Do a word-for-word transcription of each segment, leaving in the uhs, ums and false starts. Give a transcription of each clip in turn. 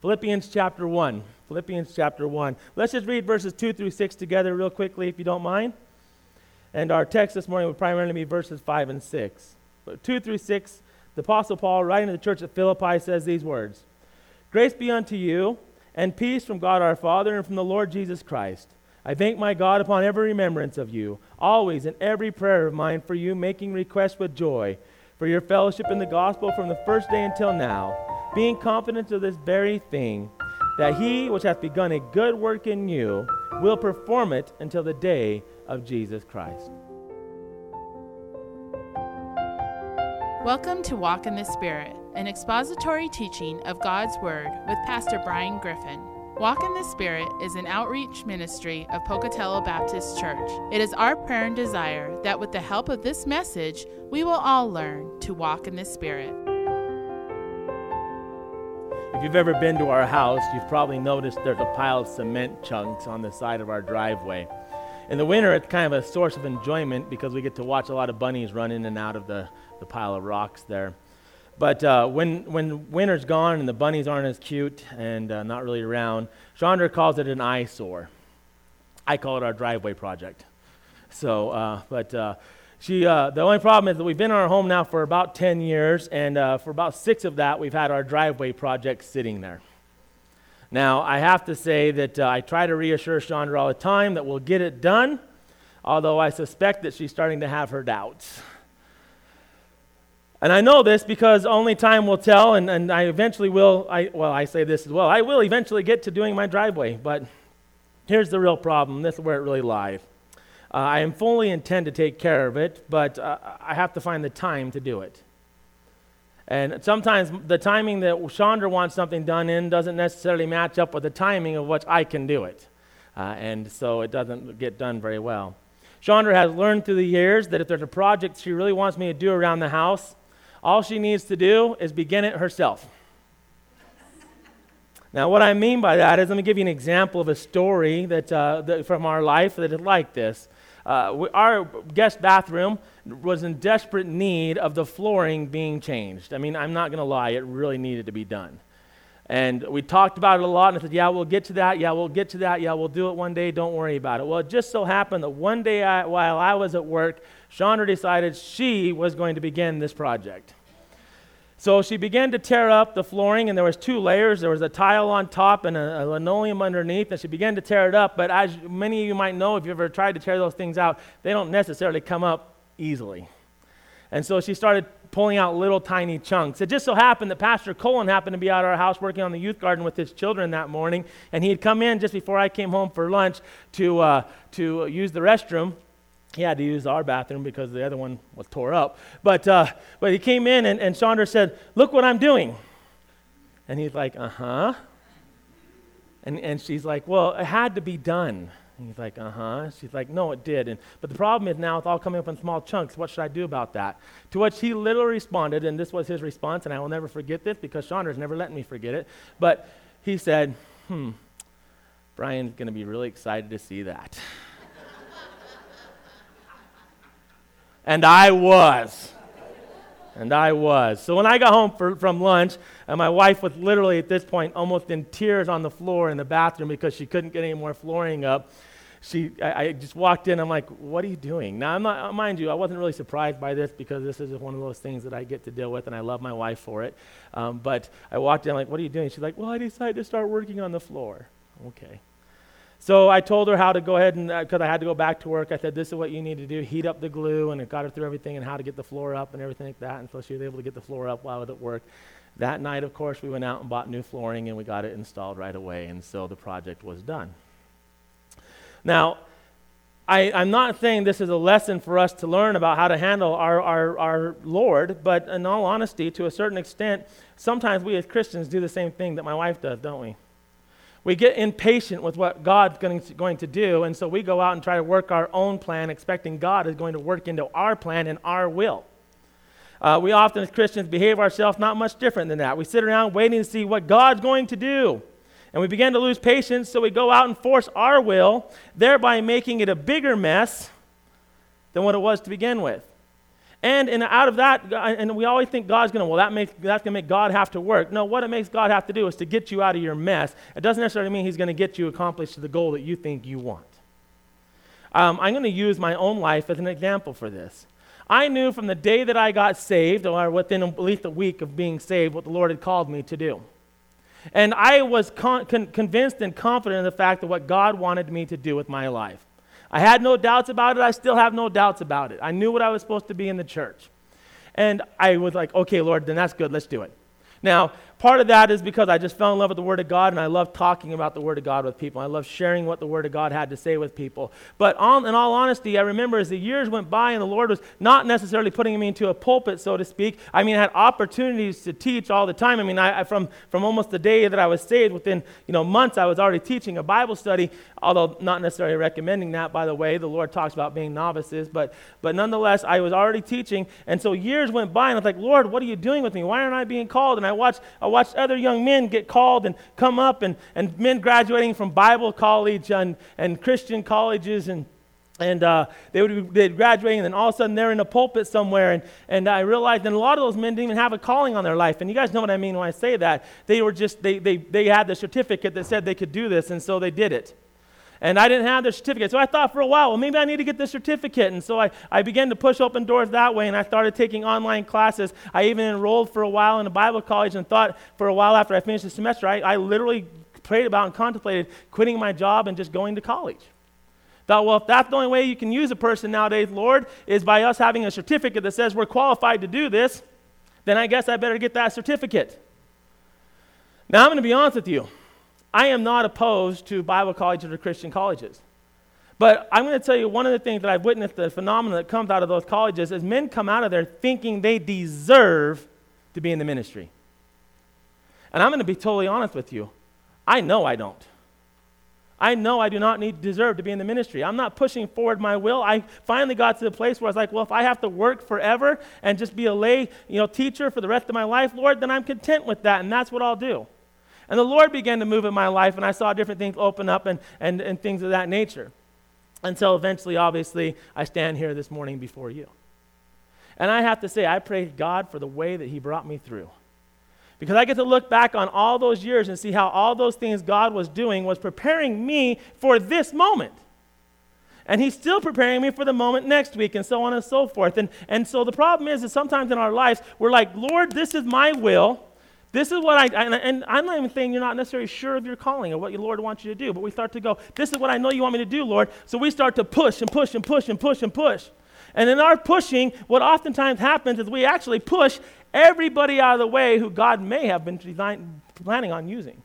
Philippians chapter one. Philippians chapter one. Let's just read verses two through six together real quickly, if you don't mind. And our text this morning will primarily be verses five and six. But two through six, the Apostle Paul, writing to the church at Philippi, says these words: Grace be unto you, and peace from God our Father and from the Lord Jesus Christ. I thank my God upon every remembrance of you, always in every prayer of mine for you, making request with joy, for your fellowship in the gospel from the first day until now, being confident of this very thing, that he which hath begun a good work in you will perform it until the day of Jesus Christ. Welcome to Walk in the Spirit, an expository teaching of God's Word with Pastor Brian Griffin. Walk in the Spirit is an outreach ministry of Pocatello Baptist Church. It is our prayer and desire that with the help of this message, we will all learn to walk in the Spirit. If you've ever been to our house, you've probably noticed there's a pile of cement chunks on the side of our driveway. In the winter, it's kind of a source of enjoyment because we get to watch a lot of bunnies run in and out of the, the pile of rocks there. But uh, when when winter's gone and the bunnies aren't as cute and uh, not really around, Chandra calls it an eyesore. I call it our driveway project. So, uh, but uh, she uh, the only problem is that we've been in our home now for about ten years, and uh, for about six of that, we've had our driveway project sitting there. Now, I have to say that uh, I try to reassure Chandra all the time that we'll get it done, although I suspect that she's starting to have her doubts. And I know this because only time will tell, and, and I eventually will, I well, I say this as well, I will eventually get to doing my driveway, but here's the real problem. This is where it really lies. Uh, I am fully intend to take care of it, but uh, I have to find the time to do it. And sometimes the timing that Chandra wants something done in doesn't necessarily match up with the timing of which I can do it. Uh, and so it doesn't get done very well. Chandra has learned through the years that if there's a project she really wants me to do around the house, all she needs to do is begin it herself. Now, what I mean by that is, let me give you an example of a story that, uh, that from our life that is like this. Uh, we, our guest bathroom was in desperate need of the flooring being changed. I mean, I'm not going to lie, it really needed to be done. And we talked about it a lot, and I said, yeah, we'll get to that, yeah, we'll get to that, yeah, we'll do it one day, don't worry about it. Well, it just so happened that one day I, while I was at work, Chandra decided she was going to begin this project. So she began to tear up the flooring, and there was two layers. There was a tile on top and a, a linoleum underneath, and she began to tear it up. But as many of you might know, if you've ever tried to tear those things out, they don't necessarily come up easily. And so she started pulling out little tiny chunks. It just so happened that Pastor Colin happened to be out at our house working on the youth garden with his children that morning, and he had come in just before I came home for lunch to uh, to use the restroom. He had to use our bathroom because the other one was tore up. But uh, but he came in, and, and Chandra said, look what I'm doing. And he's like, uh-huh. And and she's like, well, it had to be done. And he's like, uh-huh. She's like, no, it did. And but the problem is now it's all coming up in small chunks. What should I do about that? To which he literally responded, and this was his response, and I will never forget this because Chandra's never let me forget it. But he said, hmm, Brian's going to be really excited to see that. And I was. And I was. So when I got home for, from lunch, and my wife was literally at this point almost in tears on the floor in the bathroom because she couldn't get any more flooring up, she, I, I just walked in. I'm like, what are you doing? Now, I'm not, mind you, I wasn't really surprised by this because this is one of those things that I get to deal with, and I love my wife for it. Um, but I walked in, I'm like, what are you doing? She's like, well, I decided to start working on the floor. Okay. So I told her how to go ahead and, because uh, I had to go back to work, I said, this is what you need to do, heat up the glue, and it got her through everything and how to get the floor up and everything like that, and so she was able to get the floor up while I was at work. That night, of course, we went out and bought new flooring, and we got it installed right away, and so the project was done. Now, I, I'm not saying this is a lesson for us to learn about how to handle our, our, our Lord, but in all honesty, to a certain extent, sometimes we as Christians do the same thing that my wife does, don't we? We get impatient with what God's going to, going to do, and so we go out and try to work our own plan, expecting God is going to work into our plan and our will. Uh, we often, as Christians, behave ourselves not much different than that. We sit around waiting to see what God's going to do, and we begin to lose patience, so we go out and force our will, thereby making it a bigger mess than what it was to begin with. And, and out of that, and we always think God's going to, well, that makes, that's going to make God have to work. No, what it makes God have to do is to get you out of your mess. It doesn't necessarily mean he's going to get you accomplished to the goal that you think you want. Um, I'm going to use my own life as an example for this. I knew from the day that I got saved, or within at least a week of being saved, what the Lord had called me to do. And I was con- con- convinced and confident in the fact of what God wanted me to do with my life. I had no doubts about it. I still have no doubts about it. I knew what I was supposed to be in the church. And I was like, okay, Lord, then that's good. Let's do it. Now, part of that is because I just fell in love with the Word of God, and I love talking about the Word of God with people. I love sharing what the Word of God had to say with people. But on, in all honesty, I remember as the years went by and the Lord was not necessarily putting me into a pulpit, so to speak. I mean, I had opportunities to teach all the time. I mean, I, I, from, from almost the day that I was saved, within you know months, I was already teaching a Bible study, although not necessarily recommending that, by the way. The Lord talks about being novices. But, but nonetheless, I was already teaching. And so years went by, and I was like, Lord, what are you doing with me? Why aren't I being called? And I watched, I watched other young men get called and come up, and, and men graduating from Bible college and, and Christian colleges, and and uh, they would be they'd graduating, and then all of a sudden they're in a pulpit somewhere, and, and I realized that a lot of those men didn't even have a calling on their life. And you guys know what I mean when I say that. They were just, they they they had the certificate that said they could do this, and so they did it. And I didn't have the certificate. So I thought for a while, well, maybe I need to get the certificate. And so I, I began to push open doors that way, and I started taking online classes. I even enrolled for a while in a Bible college, and thought for a while after I finished the semester, I, I literally prayed about and contemplated quitting my job and just going to college. Thought, well, if that's the only way you can use a person nowadays, Lord, is by us having a certificate that says we're qualified to do this, then I guess I better get that certificate. Now, I'm going to be honest with you. I am not opposed to Bible colleges or Christian colleges. But I'm going to tell you one of the things that I've witnessed, the phenomenon that comes out of those colleges, is men come out of there thinking they deserve to be in the ministry. And I'm going to be totally honest with you. I know I don't. I know I do not need deserve to be in the ministry. I'm not pushing forward my will. I finally got to the place where I was like, well, if I have to work forever and just be a lay, you know, teacher for the rest of my life, Lord, then I'm content with that, and that's what I'll do. And the Lord began to move in my life, and I saw different things open up and, and, and things of that nature. Until eventually, obviously, I stand here this morning before you. And I have to say, I praise God for the way that he brought me through. Because I get to look back on all those years and see how all those things God was doing was preparing me for this moment. And he's still preparing me for the moment next week, and so on and so forth. And, and so the problem is that sometimes in our lives, we're like, Lord, this is my will. This is what I, and, and I'm not even saying you're not necessarily sure of your calling or what your Lord wants you to do, but we start to go, this is what I know you want me to do, Lord. So we start to push and push and push and push and push. And in our pushing, what oftentimes happens is we actually push everybody out of the way who God may have been design, planning on using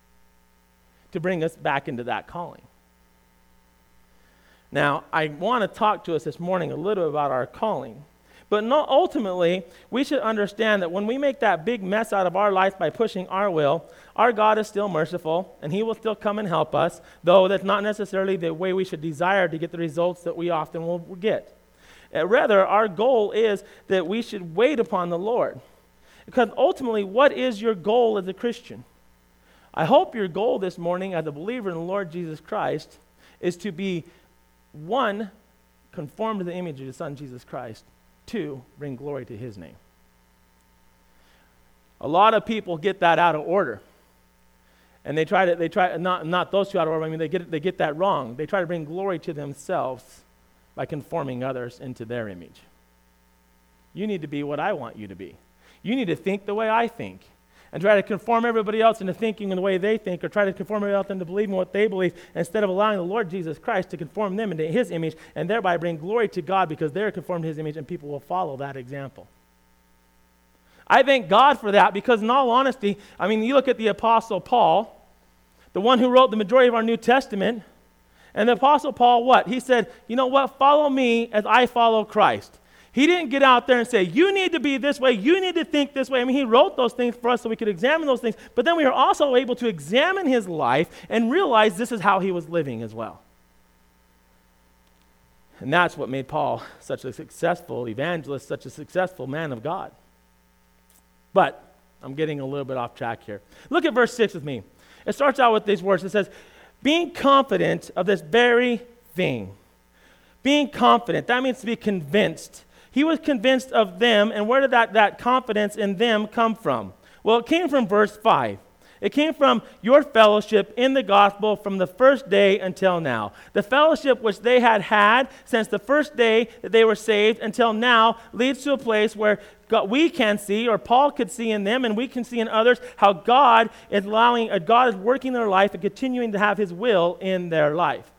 to bring us back into that calling. Now, I want to talk to us this morning a little bit about our calling. But no, ultimately, we should understand that when we make that big mess out of our life by pushing our will, our God is still merciful, and he will still come and help us, though that's not necessarily the way we should desire to get the results that we often will get. Uh, rather, our goal is that we should wait upon the Lord. Because ultimately, what is your goal as a Christian? I hope your goal this morning as a believer in the Lord Jesus Christ is to be, one, conformed to the image of the Son, Jesus Christ. Two, bring glory to his name. A lot of people get that out of order. And they try to, they try, not, not those two out of order, I mean, they get, they get that wrong. They try to bring glory to themselves by conforming others into their image. You need to be what I want you to be. You need to think the way I think. And try to conform everybody else into thinking in the way they think, or try to conform everybody else into believing what they believe, instead of allowing the Lord Jesus Christ to conform them into his image, and thereby bring glory to God because they're conformed to his image, and people will follow that example. I thank God for that, because in all honesty, I mean, you look at the Apostle Paul, the one who wrote the majority of our New Testament, and the Apostle Paul, what? He said, you know what? Follow me as I follow Christ. He didn't get out there and say, you need to be this way, you need to think this way. I mean, he wrote those things for us so we could examine those things, but then we are also able to examine his life and realize this is how he was living as well. And that's what made Paul such a successful evangelist, such a successful man of God. But I'm getting a little bit off track here. Look at verse six with me. It starts out with these words. It says, being confident of this very thing. Being confident, that means to be convinced. He was convinced of them, and where did that, that confidence in them come from? Well, it came from verse five. It came from your fellowship in the gospel from the first day until now. The fellowship which they had had since the first day that they were saved until now leads to a place where God, we can see, or Paul could see in them, and we can see in others, how God is allowing, uh, God is working their life and continuing to have his will in their life.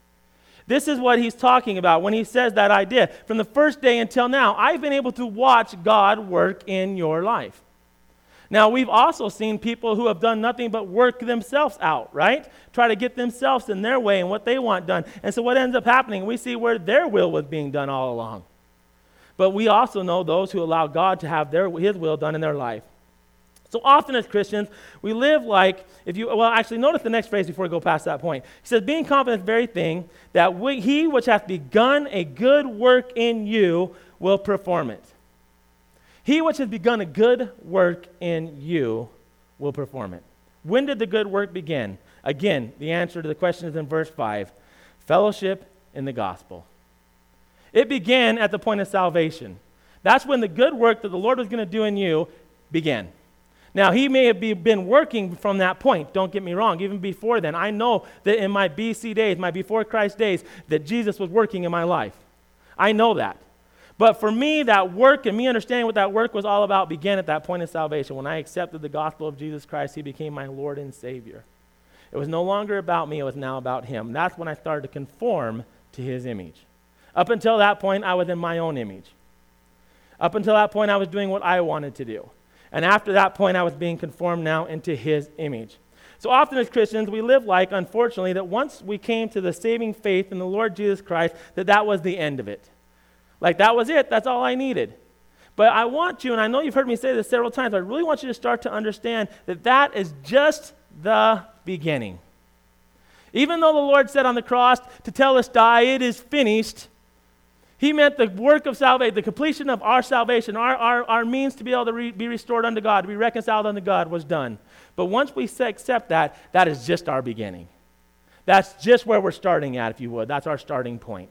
This is what he's talking about when he says that idea. From the first day until now, I've been able to watch God work in your life. Now, we've also seen people who have done nothing but work themselves out, right? Try to get themselves in their way and what they want done. And so what ends up happening, we see where their will was being done all along. But we also know those who allow God to have their his will done in their life. So often as Christians, we live like, if you, well, actually, notice the next phrase before we go past that point. He says, being confident in the very thing, that we, he which hath begun a good work in you will perform it. He which has begun a good work in you will perform it. When did the good work begin? Again, the answer to the question is in verse five. Fellowship in the gospel. It began at the point of salvation. That's when the good work that the Lord was going to do in you began. Now, he may have be, been working from that point. Don't get me wrong. Even before then, I know that in my B C days, my before Christ days, that Jesus was working in my life. I know that. But for me, that work and me understanding what that work was all about began at that point of salvation. When I accepted the gospel of Jesus Christ, he became my Lord and Savior. It was no longer about me, it was now about him. That's when I started to conform to his image. Up until that point, I was in my own image. Up until that point, I was doing what I wanted to do. And after that point, I was being conformed now into his image. So often as Christians, we live like, unfortunately, that once we came to the saving faith in the Lord Jesus Christ, that that was the end of it. Like, that was it. That's all I needed. But I want you, and I know you've heard me say this several times, I really want you to start to understand that that is just the beginning. Even though the Lord said on the cross to tell us, die, it is finished, he meant the work of salvation, the completion of our salvation, our, our, our means to be able to re- be restored unto God, to be reconciled unto God was done. But once we accept that, that is just our beginning. That's just where we're starting at, if you would. That's our starting point.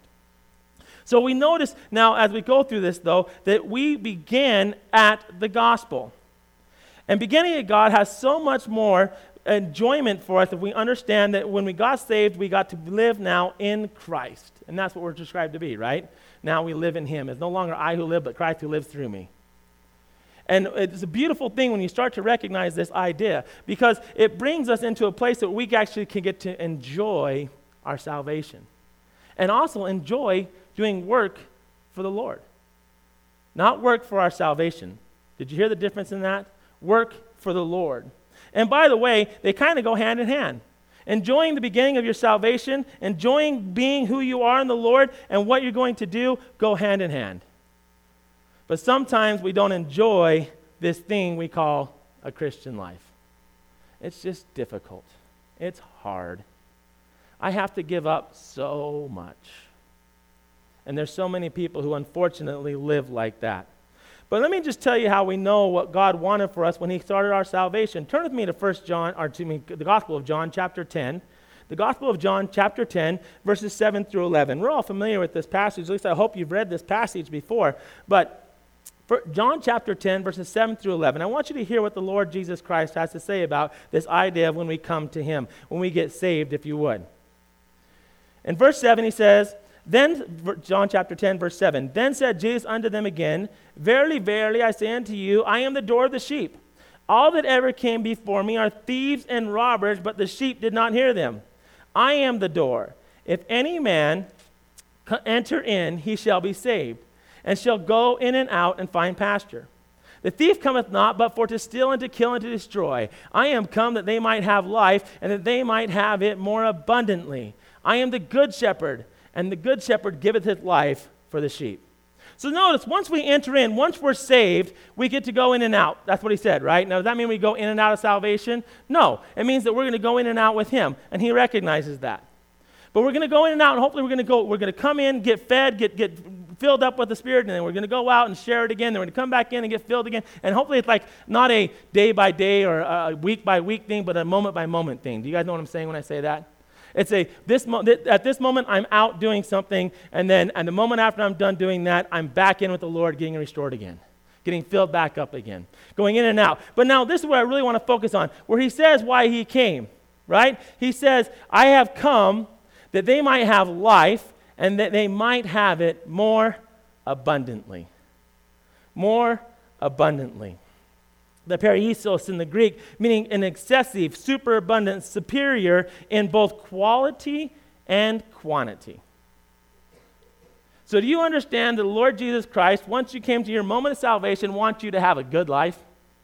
So we notice now as we go through this, though, that we begin at the gospel. And beginning at God has so much more enjoyment for us if we understand that when we got saved, we got to live now in Christ. And that's what we're described to be, right? Now we live in him. It's no longer I who live, but Christ who lives through me. And it's a beautiful thing when you start to recognize this idea, because it brings us into a place that we actually can get to enjoy our salvation. And also enjoy doing work for the Lord. Not work for our salvation. Did you hear the difference in that? Work for the Lord. And by the way, they kind of go hand in hand. Enjoying the beginning of your salvation, enjoying being who you are in the Lord, and what you're going to do go hand in hand. But sometimes we don't enjoy this thing we call a Christian life. It's just difficult. It's hard. I have to give up so much. And there's so many people who unfortunately live like that. But let me just tell you how we know what God wanted for us when he started our salvation. Turn with me to First John, or to me, the Gospel of John, chapter ten. The Gospel of John, chapter ten, verses seven through eleven. We're all familiar with this passage. At least I hope you've read this passage before. But for John chapter ten, verses seven through eleven, I want you to hear what the Lord Jesus Christ has to say about this idea of when we come to him, when we get saved, if you would. In verse seven, he says, Then, John chapter ten, verse seven, Then said Jesus unto them again, Verily, verily, I say unto you, I am the door of the sheep. All that ever came before me are thieves and robbers, but the sheep did not hear them. I am the door. If any man enter in, he shall be saved, and shall go in and out and find pasture. The thief cometh not, but for to steal and to kill and to destroy. I am come that they might have life, and that they might have it more abundantly. I am the good shepherd, and the good shepherd giveth his life for the sheep. So notice, once we enter in, once we're saved, we get to go in and out. That's what he said, right? Now, does that mean we go in and out of salvation? No. It means that we're going to go in and out with him, and he recognizes that. But we're going to go in and out, and hopefully we're going to go, we're going to come in, get fed, get, get filled up with the Spirit, and then we're going to go out and share it again. Then we're going to come back in and get filled again. And hopefully it's like not a day by day or a week by week thing, but a moment by moment thing. Do you guys know what I'm saying when I say that? It's a, this mo- th- at this moment, I'm out doing something, and then and the moment after I'm done doing that, I'm back in with the Lord, getting restored again, getting filled back up again, going in and out. But now this is what I really want to focus on, where he says why he came, right? He says, I have come that they might have life, and that they might have it more abundantly. More abundantly. The periisos in the Greek, meaning an excessive, superabundant, superior in both quality and quantity. So do you understand that the Lord Jesus Christ, once you came to your moment of salvation, wants you to have a good life?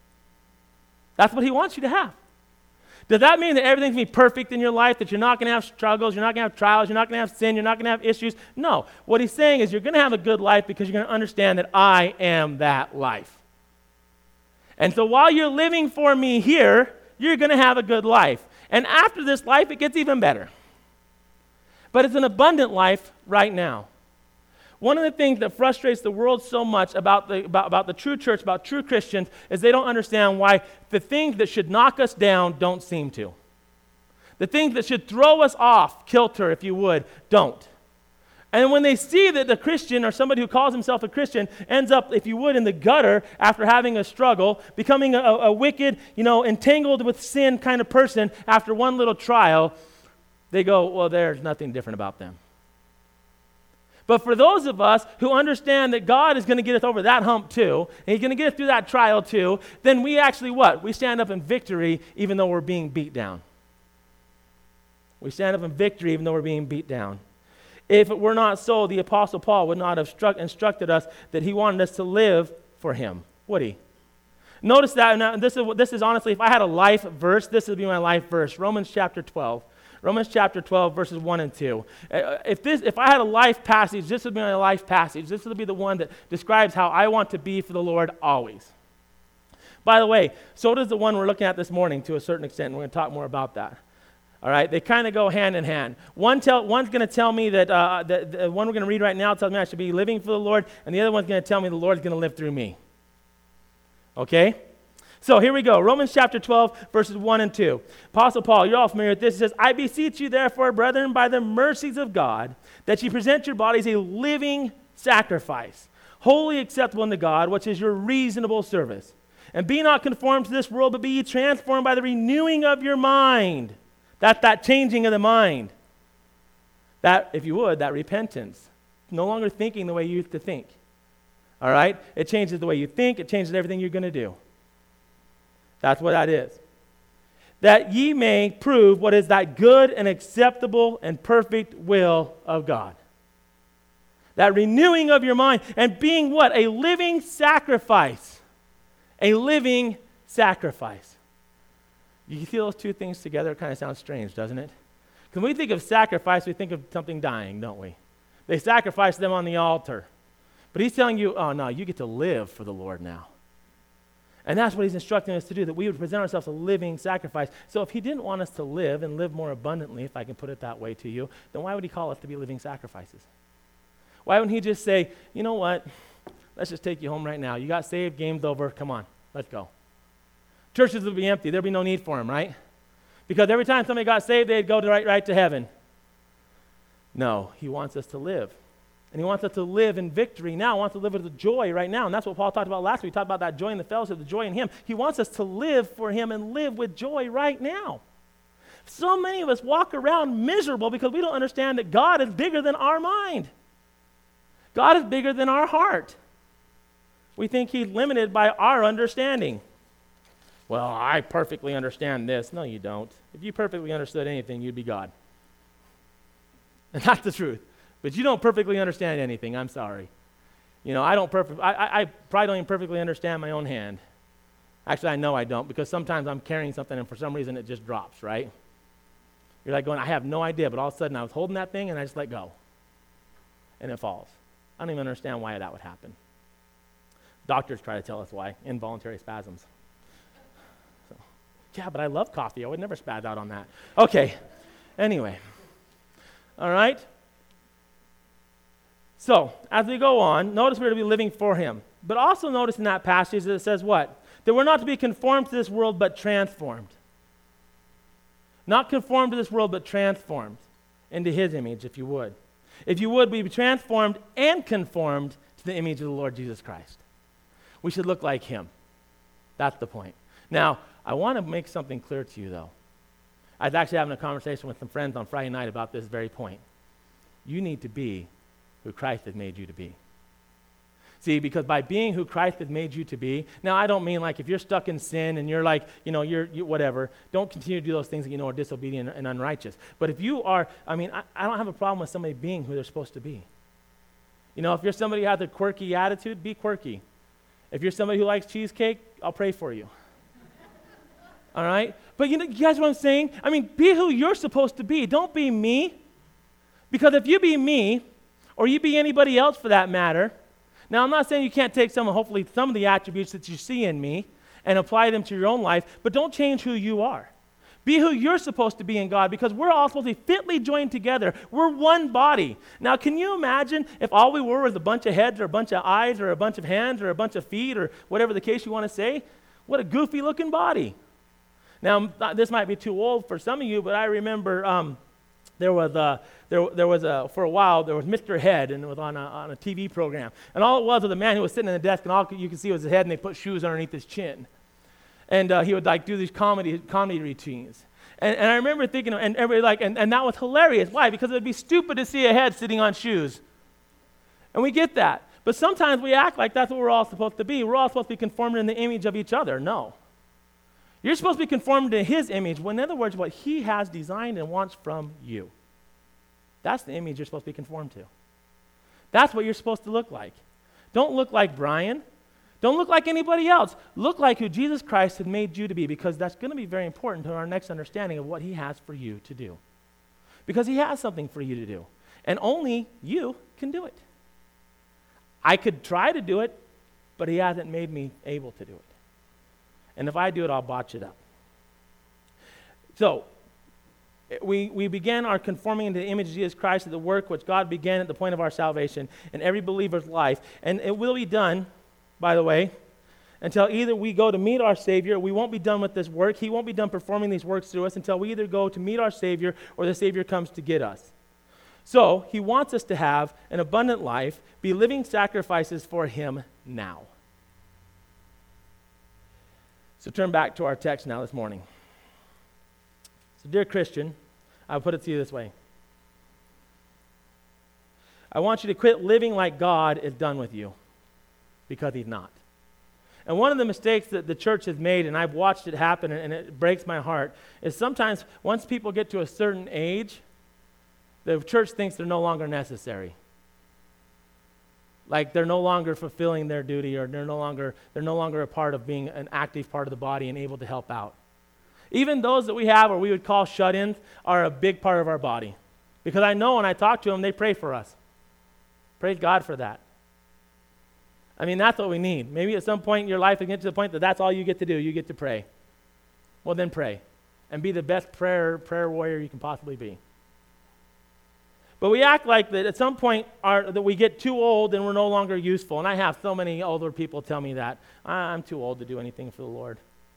That's what he wants you to have. Does that mean that everything's going to be perfect in your life, that you're not going to have struggles, you're not going to have trials, you're not going to have sin, you're not going to have issues? No. What he's saying is you're going to have a good life because you're going to understand that I am that life. And so while you're living for me here, you're going to have a good life. And after this life, it gets even better. But it's an abundant life right now. One of the things that frustrates the world so much about the, about, about the true church, about true Christians, is they don't understand why the things that should knock us down don't seem to. The things that should throw us off kilter, if you would, don't. And when they see that the Christian or somebody who calls himself a Christian ends up, if you would, in the gutter after having a struggle, becoming a, a wicked, you know, entangled with sin kind of person after one little trial, they go, well, there's nothing different about them. But for those of us who understand that God is going to get us over that hump too, and he's going to get us through that trial too, then we actually what? We stand up in victory even though we're being beat down. We stand up in victory even though we're being beat down. If it were not so, the Apostle Paul would not have struck, instructed us that he wanted us to live for him, would he? Notice that, and this is, this is honestly, if I had a life verse, this would be my life verse, Romans chapter twelve. Romans chapter twelve, verses one and two. Uh, if, this, if I had a life passage, this would be my life passage. This would be the one that describes how I want to be for the Lord always. By the way, so does the one we're looking at this morning to a certain extent, and we're going to talk more about that. All right, they kind of go hand in hand. One tell, one's going to tell me that, uh, the, the one we're going to read right now tells me I should be living for the Lord, and the other one's going to tell me the Lord's going to live through me. Okay? So here we go, Romans chapter twelve, verses one and two. Apostle Paul, you're all familiar with this. He says, I beseech you therefore, brethren, by the mercies of God, that ye present your bodies a living sacrifice, wholly acceptable unto God, which is your reasonable service. And be not conformed to this world, but be ye transformed by the renewing of your mind. That's that changing of the mind. That, if you would, that repentance. No longer thinking the way you used to think. All right? It changes the way you think. It changes everything you're going to do. That's what that is. That ye may prove what is that good and acceptable and perfect will of God. That renewing of your mind and being what? A living sacrifice. A living sacrifice. You feel those two things together, it kind of sounds strange, doesn't it? Because when we think of sacrifice, we think of something dying, don't we? They sacrifice them on the altar. But he's telling you, oh no, you get to live for the Lord now. And that's what he's instructing us to do, that we would present ourselves a living sacrifice. So if he didn't want us to live and live more abundantly, if I can put it that way to you, then why would he call us to be living sacrifices? Why wouldn't he just say, you know what, let's just take you home right now. You got saved, game's over, come on, let's go. Churches would be empty. There'd be no need for them, right? Because every time somebody got saved, they'd go to right, right to heaven. No, he wants us to live. And he wants us to live in victory now. He wants us to live with joy right now. And that's what Paul talked about last week. He talked about that joy in the fellowship, the joy in him. He wants us to live for him and live with joy right now. So many of us walk around miserable because we don't understand that God is bigger than our mind. God is bigger than our heart. We think he's limited by our understanding. Well, I perfectly understand this. No, you don't. If you perfectly understood anything, you'd be God. And that's the truth. But you don't perfectly understand anything. I'm sorry. You know, I don't perfect. I, I, I probably don't even perfectly understand my own hand. Actually, I know I don't, because sometimes I'm carrying something and for some reason it just drops, right? You're like going, I have no idea, but all of a sudden I was holding that thing and I just let go. And it falls. I don't even understand why that would happen. Doctors try to tell us why. Involuntary spasms. Yeah, but I love coffee. I would never spaz out on that. Okay. Anyway. All right. So, as we go on, notice we're to be living for him. But also notice in that passage that it says what? That we're not to be conformed to this world, but transformed. Not conformed to this world, but transformed into his image, if you would. If you would, be transformed and conformed to the image of the Lord Jesus Christ. We should look like him. That's the point. Now, I want to make something clear to you, though. I was actually having a conversation with some friends on Friday night about this very point. You need to be who Christ has made you to be. See, because by being who Christ has made you to be, now I don't mean like if you're stuck in sin and you're like, you know, you're you, whatever, don't continue to do those things that you know are disobedient and unrighteous. But if you are, I mean, I, I don't have a problem with somebody being who they're supposed to be. You know, if you're somebody who has a quirky attitude, be quirky. If you're somebody who likes cheesecake, I'll pray for you. All right? But you know, you guys know what I'm saying? I mean, be who you're supposed to be. Don't be me. Because if you be me, or you be anybody else for that matter, now I'm not saying you can't take some, hopefully some of the attributes that you see in me and apply them to your own life, but don't change who you are. Be who you're supposed to be in God, because we're all supposed to be fitly joined together. We're one body. Now, can you imagine if all we were was a bunch of heads or a bunch of eyes or a bunch of hands or a bunch of feet or whatever the case you want to say? What a goofy looking body. Now, this might be too old for some of you, but I remember um, there was a, there, there was a, for a while, there was Mister Head, and it was on a, on a T V program. And all it was was a man who was sitting at the desk, and all you could see was his head, and they put shoes underneath his chin. And uh, he would like do these comedy comedy routines. And, and I remember thinking, and everybody like, and, and that was hilarious. Why? Because it would be stupid to see a head sitting on shoes. And we get that. But sometimes we act like that's what we're all supposed to be. We're all supposed to be conformed in the image of each other. No. You're supposed to be conformed to his image, when in other words, what he has designed and wants from you. That's the image you're supposed to be conformed to. That's what you're supposed to look like. Don't look like Brian. Don't look like anybody else. Look like who Jesus Christ had made you to be, because that's going to be very important to our next understanding of what he has for you to do. Because he has something for you to do. And only you can do it. I could try to do it, but he hasn't made me able to do it. And if I do it, I'll botch it up. So, we, we began our conforming into the image of Jesus Christ at the work which God began at the point of our salvation in every believer's life. And it will be done, by the way, until either we go to meet our Savior. We won't be done with this work. He won't be done performing these works through us until we either go to meet our Savior or the Savior comes to get us. So, he wants us to have an abundant life, be living sacrifices for him now. So turn back to our text now this morning. So dear Christian, I'll put it to you this way. I want you to quit living like God is done with you, because he's not. And one of the mistakes that the church has made, and I've watched it happen, and it breaks my heart, is sometimes once people get to a certain age, the church thinks they're no longer necessary. Like they're no longer fulfilling their duty, or they're no longer they're no longer a part of being an active part of the body and able to help out. Even those that we have, or we would call shut-ins, are a big part of our body. Because I know when I talk to them, they pray for us. Praise God for that. I mean, that's what we need. Maybe at some point in your life, you get to the point that that's all you get to do. You get to pray. Well, then pray. And be the best prayer prayer warrior you can possibly be. But we act like that at some point our, that we get too old and we're no longer useful. And I have so many older people tell me that. I'm too old to do anything for the Lord.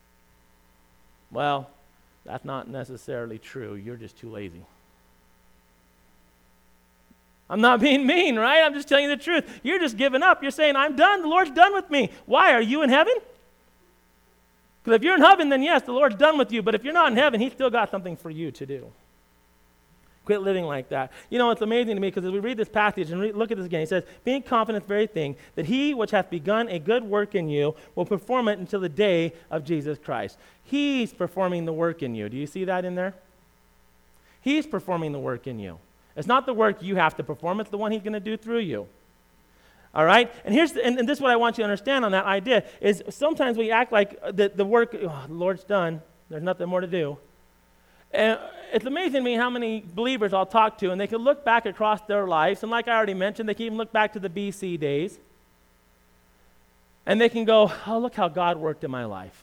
Well, that's not necessarily true. You're just too lazy. I'm not being mean, right? I'm just telling you the truth. You're just giving up. You're saying, I'm done. The Lord's done with me. Why? Are you in heaven? Because if you're in heaven, then yes, the Lord's done with you. But if you're not in heaven, he's still got something for you to do. Quit living like that. You know, it's amazing to me, because as we read this passage and re- look at this again, he says, being confident of the very thing, that he which hath begun a good work in you will perform it until the day of Jesus Christ. He's performing the work in you. Do you see that in there? He's performing the work in you. It's not the work you have to perform. It's the one he's going to do through you. All right? And here's the, and, and this is what I want you to understand on that idea, is sometimes we act like the, the work, oh, the Lord's done. There's nothing more to do. And it's amazing to me how many believers I'll talk to, and they can look back across their lives, and like I already mentioned, they can even look back to the B C days, and they can go, oh, look how God worked in my life.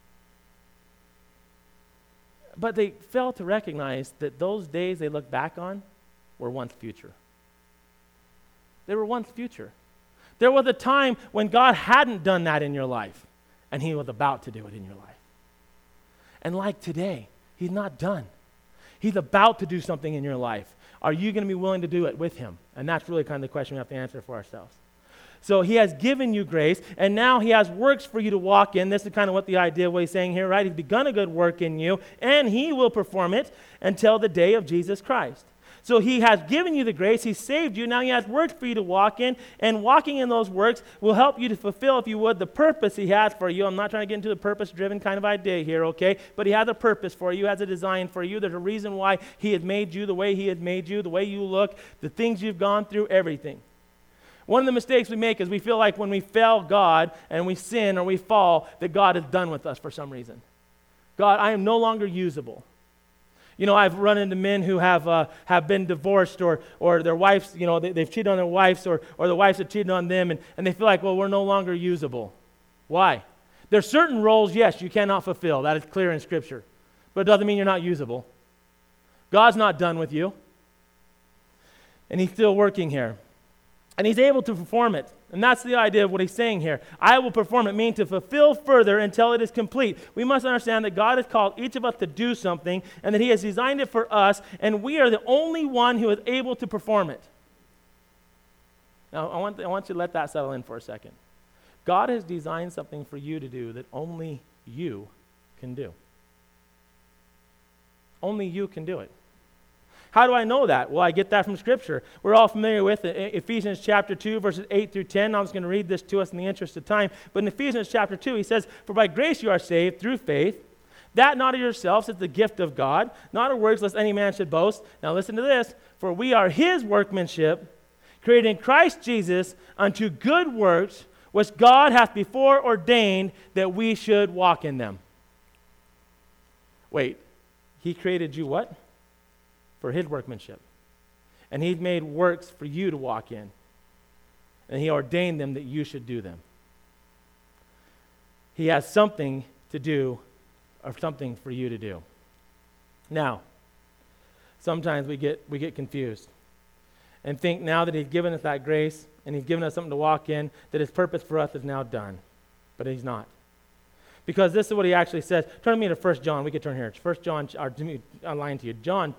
But they fail to recognize that those days they look back on were once future. They were once future. There was a time when God hadn't done that in your life, and he was about to do it in your life. And like today, he's not done. He's about to do something in your life. Are you going to be willing to do it with him? And that's really kind of the question we have to answer for ourselves. So he has given you grace, and now he has works for you to walk in. This is kind of what the idea of what he's saying here, right? He's begun a good work in you, and he will perform it until the day of Jesus Christ. So he has given you the grace, he saved you, now he has works for you to walk in, and walking in those works will help you to fulfill, if you would, the purpose he has for you. I'm not trying to get into the purpose-driven kind of idea here, okay? But he has a purpose for you, has a design for you. There's a reason why he has made you the way he has made you, the way you look, the things you've gone through, everything. One of the mistakes we make is we feel like when we fail God and we sin or we fall, that God is done with us for some reason. God, I am no longer usable. You know, I've run into men who have uh, have been divorced or or their wives, you know, they, they've cheated on their wives or, or the wives have cheated on them, and, and they feel like, well, we're no longer usable. Why? There's certain roles, yes, you cannot fulfill. That is clear in Scripture. But it doesn't mean you're not usable. God's not done with you. And he's still working here. And he's able to perform it. And that's the idea of what he's saying here. I will perform it, meaning to fulfill further until it is complete. We must understand that God has called each of us to do something, and that he has designed it for us, and we are the only one who is able to perform it. Now, I want, I want you to let that settle in for a second. God has designed something for you to do that only you can do. Only you can do it. How do I know that? Well, I get that from Scripture. We're all familiar with it. Ephesians chapter two, verses eight through ten. I'm just going to read this to us in the interest of time. But in Ephesians chapter two, he says, "For by grace you are saved through faith, that not of yourselves is the gift of God, not of works lest any man should boast." Now listen to this. "For we are his workmanship, created in Christ Jesus unto good works, which God hath before ordained that we should walk in them." Wait, he created you what? For his workmanship. And he's made works for you to walk in. And he ordained them that you should do them. He has something to do or something for you to do. Now, sometimes we get we get confused and think now that he's given us that grace and he's given us something to walk in, that his purpose for us is now done. But he's not. Because this is what he actually says. Turn with me to First John. We could turn here. First John, or I'm lying to you. John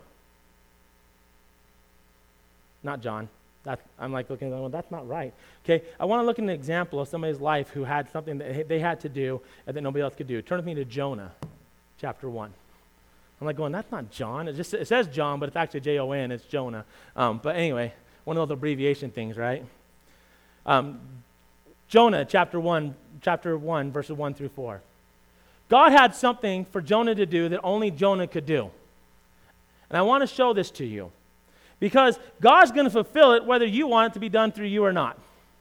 Not John. That, I'm like looking at that, well, that's not right. Okay, I want to look at an example of somebody's life who had something that they had to do and that nobody else could do. Turn with me to Jonah, chapter one. I'm like going, that's not John. It just it says John, but it's actually J O N. It's Jonah. Um, but anyway, one of those abbreviation things, right? Um, Jonah, chapter one, chapter one, verses one through four. God had something for Jonah to do that only Jonah could do. And I want to show this to you. Because God's going to fulfill it whether you want it to be done through you or not.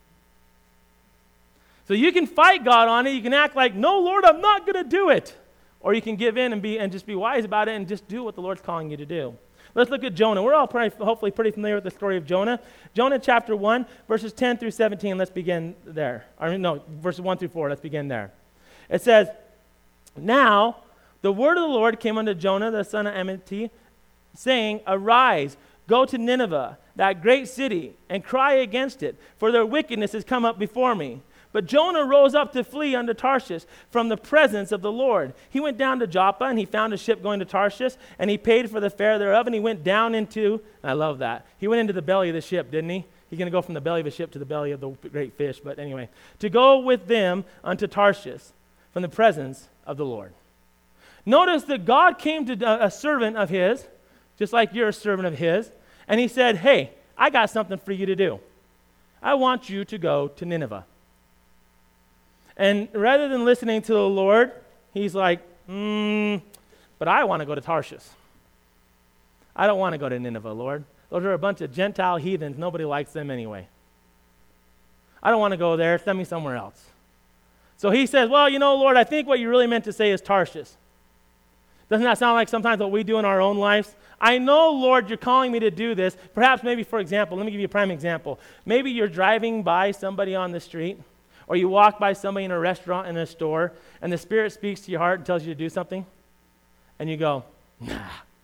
So you can fight God on it. You can act like, no, Lord, I'm not going to do it. Or you can give in and be and just be wise about it and just do what the Lord's calling you to do. Let's look at Jonah. We're all pretty, hopefully pretty familiar with the story of Jonah. Jonah chapter one, verses ten through seventeen. Let's begin there. Or no, verses one through four. Let's begin there. It says, "Now the word of the Lord came unto Jonah, the son of Amittai, saying, Arise, go to Nineveh, that great city, and cry against it, for their wickedness has come up before me. But Jonah rose up to flee unto Tarshish from the presence of the Lord. He went down to Joppa, and he found a ship going to Tarshish, and he paid for the fare thereof, and he went down into," and I love that, he went into the belly of the ship, didn't he? He's going to go from the belly of the ship to the belly of the great fish, but anyway. "To go with them unto Tarshish from the presence of the Lord." Notice that God came to a servant of his, just like you're a servant of his, and he said, hey, I got something for you to do. I want you to go to Nineveh. And rather than listening to the Lord, he's like, mm, but I want to go to Tarshish. I don't want to go to Nineveh, Lord. Those are a bunch of Gentile heathens. Nobody likes them anyway. I don't want to go there. Send me somewhere else. So he says, well, you know, Lord, I think what you really meant to say is Tarshish. Doesn't that sound like sometimes what we do in our own lives? I know, Lord, you're calling me to do this. Perhaps maybe, for example, let me give you a prime example. Maybe you're driving by somebody on the street, or you walk by somebody in a restaurant, in a store, and the Spirit speaks to your heart and tells you to do something, and you go, nah,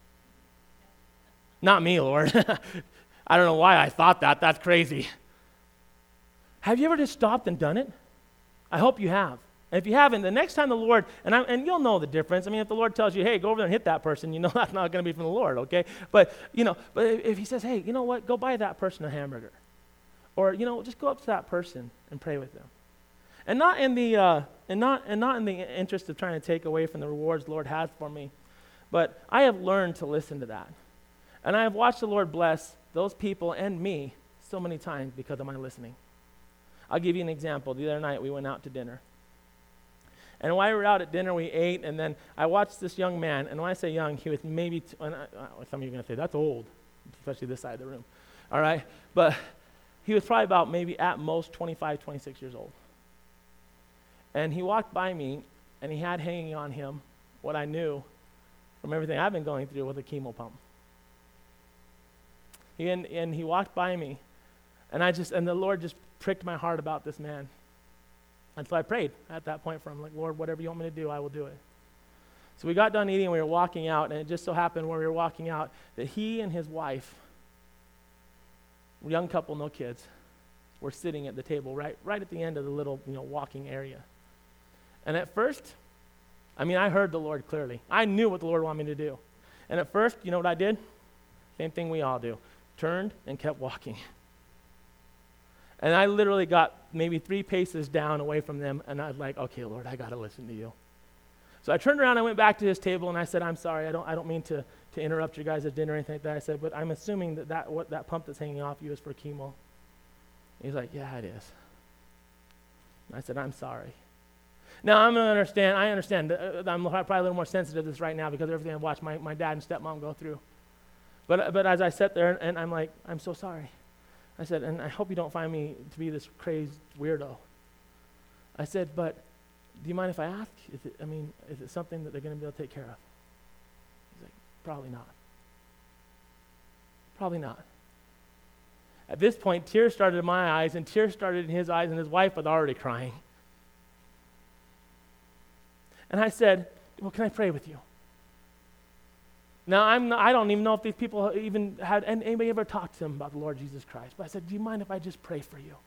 not me, Lord. I don't know why I thought that. That's crazy. Have you ever just stopped and done it? I hope you have. And if you haven't, the next time the Lord, and, I, and you'll know the difference. I mean, if the Lord tells you, hey, go over there and hit that person, you know that's not going to be from the Lord, okay? But, you know, but if, if he says, hey, you know what, go buy that person a hamburger. Or, you know, just go up to that person and pray with them. And not in the, uh, and not, and not in the interest of trying to take away from the rewards the Lord has for me, but I have learned to listen to that. And I have watched the Lord bless those people and me so many times because of my listening. I'll give you an example. The other night we went out to dinner. And while we were out at dinner, we ate, and then I watched this young man, and when I say young, he was maybe, t- and I, uh, some of you are going to say, that's old, especially this side of the room, all right? But he was probably about maybe at most twenty-five, twenty-six years old. And he walked by me, and he had hanging on him what I knew from everything I've been going through with a chemo pump. He, and, and he walked by me, and I just, and the Lord just pricked my heart about this man. And so I prayed at that point for him, like, Lord, whatever you want me to do, I will do it. So we got done eating, and we were walking out, and it just so happened when we were walking out that he and his wife, young couple, no kids, were sitting at the table right, right at the end of the little, you know, walking area. And at first, I mean, I heard the Lord clearly. I knew what the Lord wanted me to do. And at first, you know what I did? Same thing we all do. Turned and kept walking. And I literally got maybe three paces down away from them, and I was like, okay, Lord, I got to listen to you. So I turned around, I went back to his table, and I said, I'm sorry, I don't I don't mean to, to interrupt your guys' dinner or anything like that. I said, but I'm assuming that that, what, that pump that's hanging off you is for chemo. He's like, yeah, it is. And I said, I'm sorry. Now, I'm going to understand, I understand, uh, I'm probably a little more sensitive to this right now because of everything I've watched my, my dad and stepmom go through. But but as I sat there, and, and I'm like, I'm so sorry. I said, and I hope you don't find me to be this crazed weirdo. I said, but do you mind if I ask? Is it, I mean, is it something that they're going to be able to take care of? He's like, probably not. Probably not. At this point, tears started in my eyes, and tears started in his eyes, and his wife was already crying. And I said, well, can I pray with you? Now, I'm not, I don't even know if these people even had anybody ever talked to them about the Lord Jesus Christ. But I said, do you mind if I just pray for you?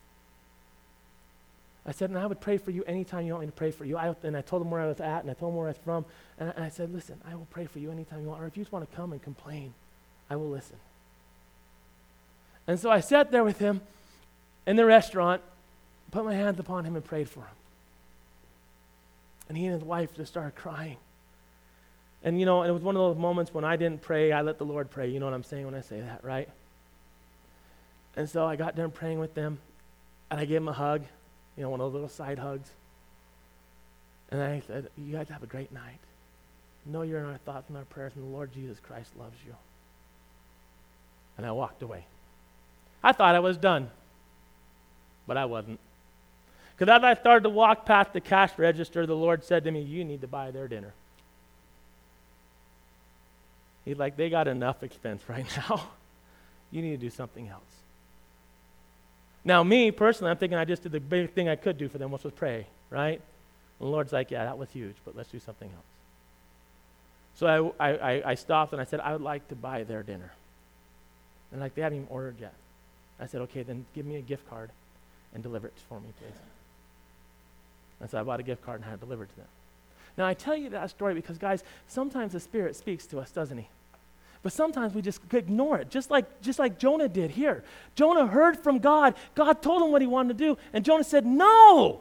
I said, and I would pray for you anytime you want me to pray for you. I, and I told them where I was at, and I told them where I was from. And I, and I said, listen, I will pray for you anytime you want. Or if you just want to come and complain, I will listen. And so I sat there with him in the restaurant, put my hands upon him and prayed for him. And he and his wife just started crying. And, you know, it was one of those moments when I didn't pray, I let the Lord pray. You know what I'm saying when I say that, right? And so I got done praying with them, and I gave them a hug, you know, one of those little side hugs. And I said, you guys have a great night. Know you're in our thoughts and our prayers, and the Lord Jesus Christ loves you. And I walked away. I thought I was done, but I wasn't. Because as I started to walk past the cash register, the Lord said to me, you need to buy their dinner. He's like, they got enough expense right now. You need to do something else. Now, me, personally, I'm thinking I just did the big thing I could do for them, which was pray, right? And the Lord's like, yeah, that was huge, but let's do something else. So I, I, I stopped and I said, I would like to buy their dinner. And like, they haven't even ordered yet. I said, okay, then give me a gift card and deliver it for me, please. And so I bought a gift card and had it delivered to them. Now, I tell you that story because, guys, sometimes the Spirit speaks to us, doesn't he? But sometimes we just ignore it, just like, just like Jonah did here. Jonah heard from God. God told him what he wanted to do, and Jonah said, no.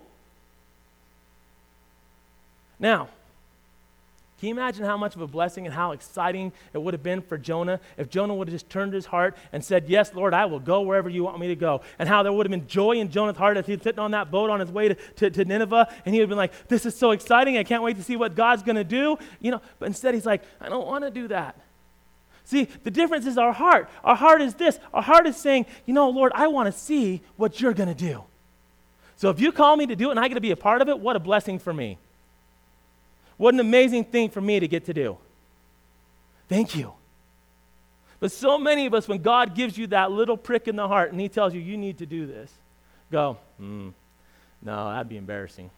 Now, can you imagine how much of a blessing and how exciting it would have been for Jonah if Jonah would have just turned his heart and said, yes, Lord, I will go wherever you want me to go. And how there would have been joy in Jonah's heart as he's sitting on that boat on his way to, to, to Nineveh, and he would have been like, this is so exciting, I can't wait to see what God's going to do. You know, but instead he's like, I don't want to do that. See, the difference is our heart. Our heart is this. Our heart is saying, you know, Lord, I want to see what you're going to do. So if you call me to do it and I get to be a part of it, what a blessing for me. What an amazing thing for me to get to do. Thank you. But so many of us, when God gives you that little prick in the heart and he tells you, you need to do this, go, mm, no, that'd be embarrassing.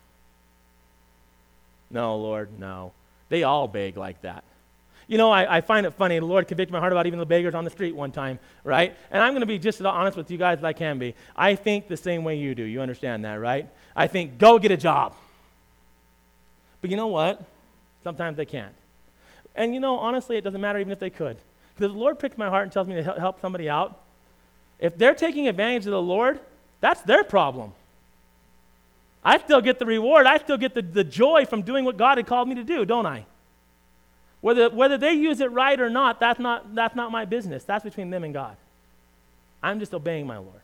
No, Lord, no. They all beg like that. You know, I, I find it funny. The Lord convicted my heart about even the beggars on the street one time, right? And I'm going to be just as honest with you guys as I can be. I think the same way you do. You understand that, right? I think, go get a job. But you know what? Sometimes they can't. And you know, honestly, it doesn't matter even if they could. Because the Lord pricks my heart and tells me to help somebody out. If they're taking advantage of the Lord, that's their problem. I still get the reward. I still get the, the joy from doing what God had called me to do, don't I? Whether, whether they use it right or not, that's not, that's not my business. That's between them and God. I'm just obeying my Lord.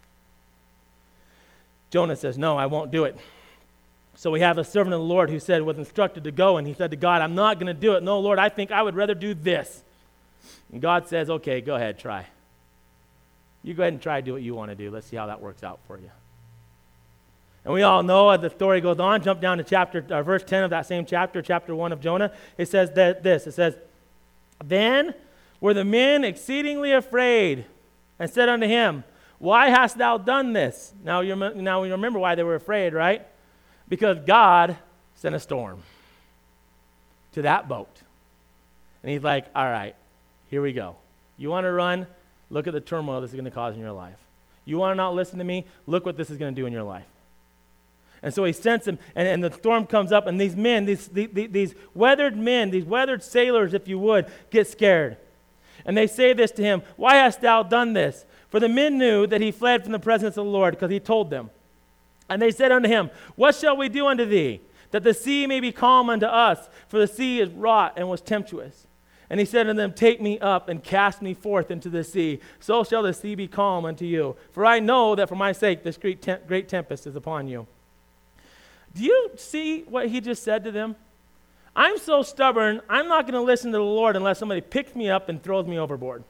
Jonah says, no, I won't do it. So we have a servant of the Lord who said, was instructed to go, and he said to God, I'm not going to do it. No, Lord, I think I would rather do this. And God says, okay, go ahead, try. You go ahead and try to do what you want to do. Let's see how that works out for you. And we all know as the story goes on, jump down to chapter, uh, verse ten of that same chapter, chapter one of Jonah. It says that this, it says, then were the men exceedingly afraid and said unto him, why hast thou done this? Now, you now we remember why they were afraid, right? Because God sent a storm to that boat. And he's like, all right, here we go. You want to run? Look at the turmoil this is going to cause in your life. You want to not listen to me? Look what this is going to do in your life. And so he sends them, and, and the storm comes up, and these men, these, these, these weathered men, these weathered sailors, if you would, get scared. And they say this to him, why hast thou done this? For the men knew that he fled from the presence of the Lord, because he told them. And they said unto him, what shall we do unto thee, that the sea may be calm unto us? For the sea is wrought and was tempestuous. And he said unto them, take me up and cast me forth into the sea. So shall the sea be calm unto you. For I know that for my sake this great, tem- great tempest is upon you. Do you see what he just said to them? I'm so stubborn, I'm not going to listen to the Lord unless somebody picks me up and throws me overboard.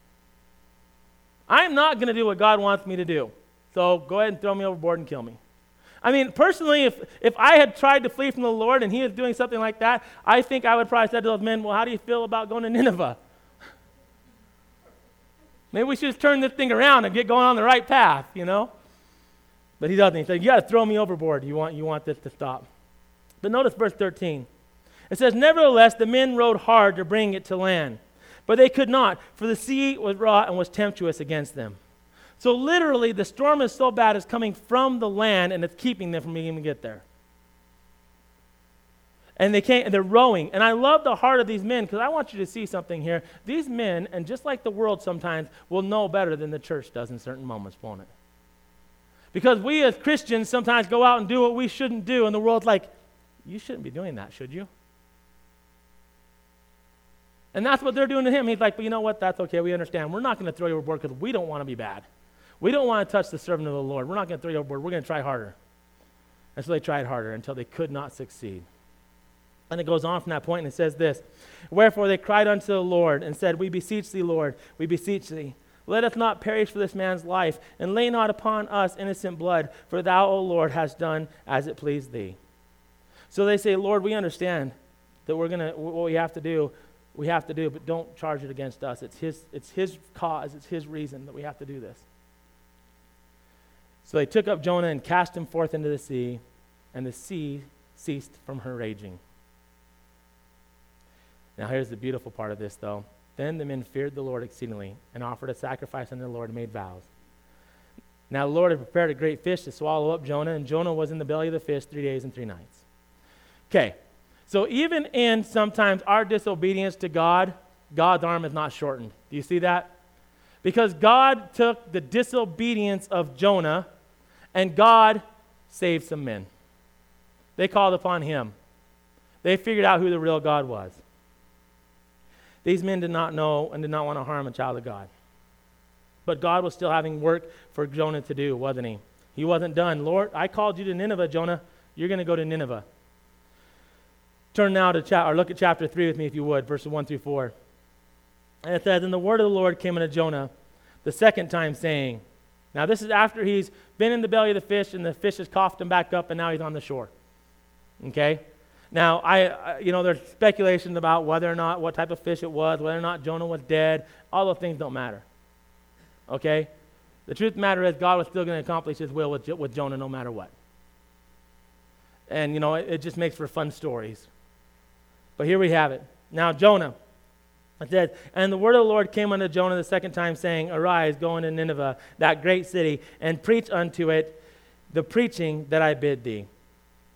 I'm not going to do what God wants me to do. So go ahead and throw me overboard and kill me. I mean, personally, if, if I had tried to flee from the Lord and he was doing something like that, I think I would probably say to those men, well, how do you feel about going to Nineveh? Maybe we should just turn this thing around and get going on the right path, you know? But he doesn't. He said, you got to throw me overboard. You want, you want this to stop. But notice verse thirteen. It says, nevertheless, the men rowed hard to bring it to land. But they could not, for the sea was wrought and was tempestuous against them. So literally, the storm is so bad it's coming from the land and it's keeping them from being able to get there. And they can't, and they're rowing. And I love the heart of these men because I want you to see something here. These men, and just like the world sometimes, will know better than the church does in certain moments, won't it? Because we as Christians sometimes go out and do what we shouldn't do, and the world's like, you shouldn't be doing that, should you? And that's what they're doing to him. He's like, but you know what? That's okay. We understand. We're not going to throw you overboard because we don't want to be bad. We don't want to touch the servant of the Lord. We're not going to throw you overboard. We're going to try harder. And so they tried harder until they could not succeed. And it goes on from that point, and it says this, wherefore they cried unto the Lord and said, we beseech thee, Lord, we beseech thee. Let us not perish for this man's life, and lay not upon us innocent blood, for thou, O Lord, hast done as it pleased thee. So they say, Lord, we understand that we're going to, what we have to do, we have to do, but don't charge it against us. It's his, it's his cause, it's his reason that we have to do this. So they took up Jonah and cast him forth into the sea, and the sea ceased from her raging. Now here's the beautiful part of this, though. Then the men feared the Lord exceedingly, and offered a sacrifice unto the Lord and made vows. Now the Lord had prepared a great fish to swallow up Jonah, and Jonah was in the belly of the fish three days and three nights. Okay, so even in sometimes our disobedience to God, God's arm is not shortened. Do you see that? Because God took the disobedience of Jonah, and God saved some men. They called upon him. They figured out who the real God was. These men did not know and did not want to harm a child of God. But God was still having work for Jonah to do, wasn't he? He wasn't done. Lord, I called you to Nineveh, Jonah. You're going to go to Nineveh. Turn now to, cha- or look at chapter three with me if you would, verses one through four. And it says, and the word of the Lord came unto Jonah the second time, saying, now this is after he's been in the belly of the fish, and the fish has coughed him back up, and now he's on the shore. Okay? Now, I, I, you know, there's speculation about whether or not, what type of fish it was, whether or not Jonah was dead. All those things don't matter. Okay? The truth of the matter is God was still going to accomplish his will with, with Jonah no matter what. And, you know, it, it just makes for fun stories. But here we have it. Now, Jonah, it says, and the word of the Lord came unto Jonah the second time, saying, arise, go into Nineveh, that great city, and preach unto it the preaching that I bid thee.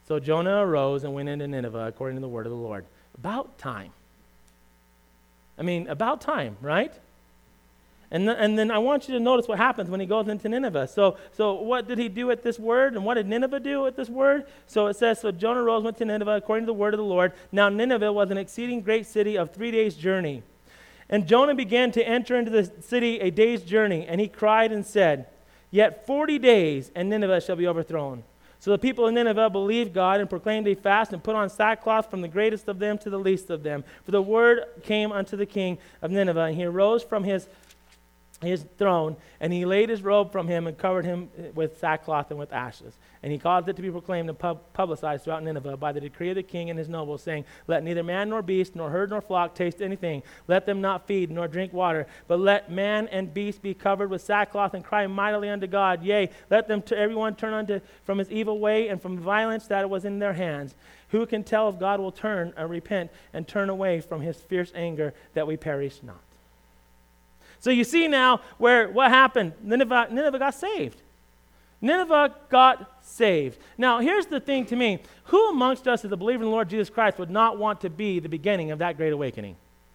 So Jonah arose and went into Nineveh according to the word of the Lord. About time. I mean, about time, right? And, th- and then I want you to notice what happens when he goes into Nineveh. So, so what did he do at this word? And what did Nineveh do at this word? So it says, so Jonah rose, went to Nineveh according to the word of the Lord. Now Nineveh was an exceeding great city of three days' journey. And Jonah began to enter into the city a day's journey. And he cried and said, yet forty days, and Nineveh shall be overthrown. So the people of Nineveh believed God and proclaimed a fast and put on sackcloth from the greatest of them to the least of them. For the word came unto the king of Nineveh, and he arose from his his throne, and he laid his robe from him and covered him with sackcloth and with ashes. And he caused it to be proclaimed and pub- publicized throughout Nineveh by the decree of the king and his nobles, saying, let neither man nor beast, nor herd nor flock taste anything. Let them not feed nor drink water, but let man and beast be covered with sackcloth and cry mightily unto God. Yea, let them t- everyone turn unto from his evil way and from violence that was in their hands. Who can tell if God will turn or repent and turn away from his fierce anger that we perish not? So you see now where what happened. Nineveh, Nineveh got saved. Nineveh got saved. Now, here's the thing to me. Who amongst us as a believer in the Lord Jesus Christ would not want to be the beginning of that great awakening?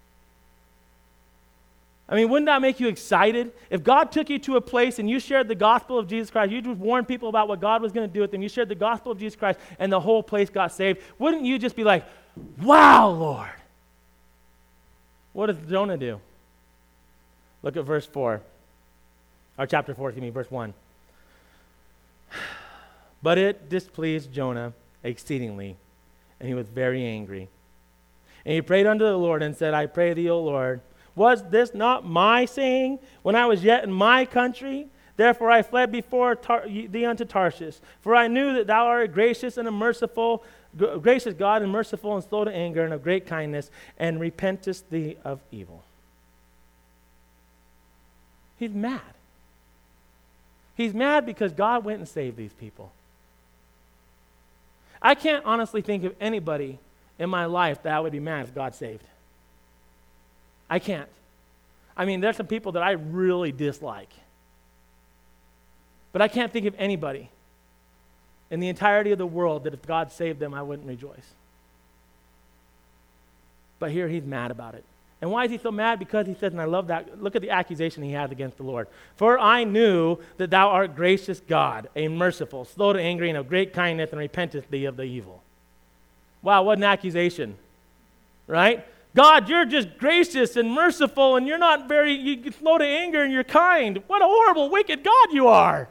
I mean, wouldn't that make you excited? If God took you to a place and you shared the gospel of Jesus Christ, you just warned people about what God was going to do with them, you shared the gospel of Jesus Christ, and the whole place got saved, wouldn't you just be like, wow, Lord? What does Jonah do? Look at verse four, or chapter four, excuse me, verse one. But it displeased Jonah exceedingly, and he was very angry. And he prayed unto the Lord and said, I pray thee, O Lord, was this not my saying when I was yet in my country? Therefore I fled before tar- thee unto Tarshish, for I knew that thou art gracious and a merciful, g- gracious God and merciful and slow to anger and of great kindness, and repentest thee of evil. He's mad. He's mad because God went and saved these people. I can't honestly think of anybody in my life that I would be mad if God saved. I can't. I mean, there's some people that I really dislike. But I can't think of anybody in the entirety of the world that if God saved them, I wouldn't rejoice. But here he's mad about it. And why is he so mad? Because he says, and I love that, look at the accusation he has against the Lord. For I knew that thou art gracious God, a merciful, slow to anger, and of great kindness, and repentest thee of the evil. Wow, what an accusation, right? God, you're just gracious and merciful, and you're not very, you're slow to anger, and you're kind. What a horrible, wicked God you are.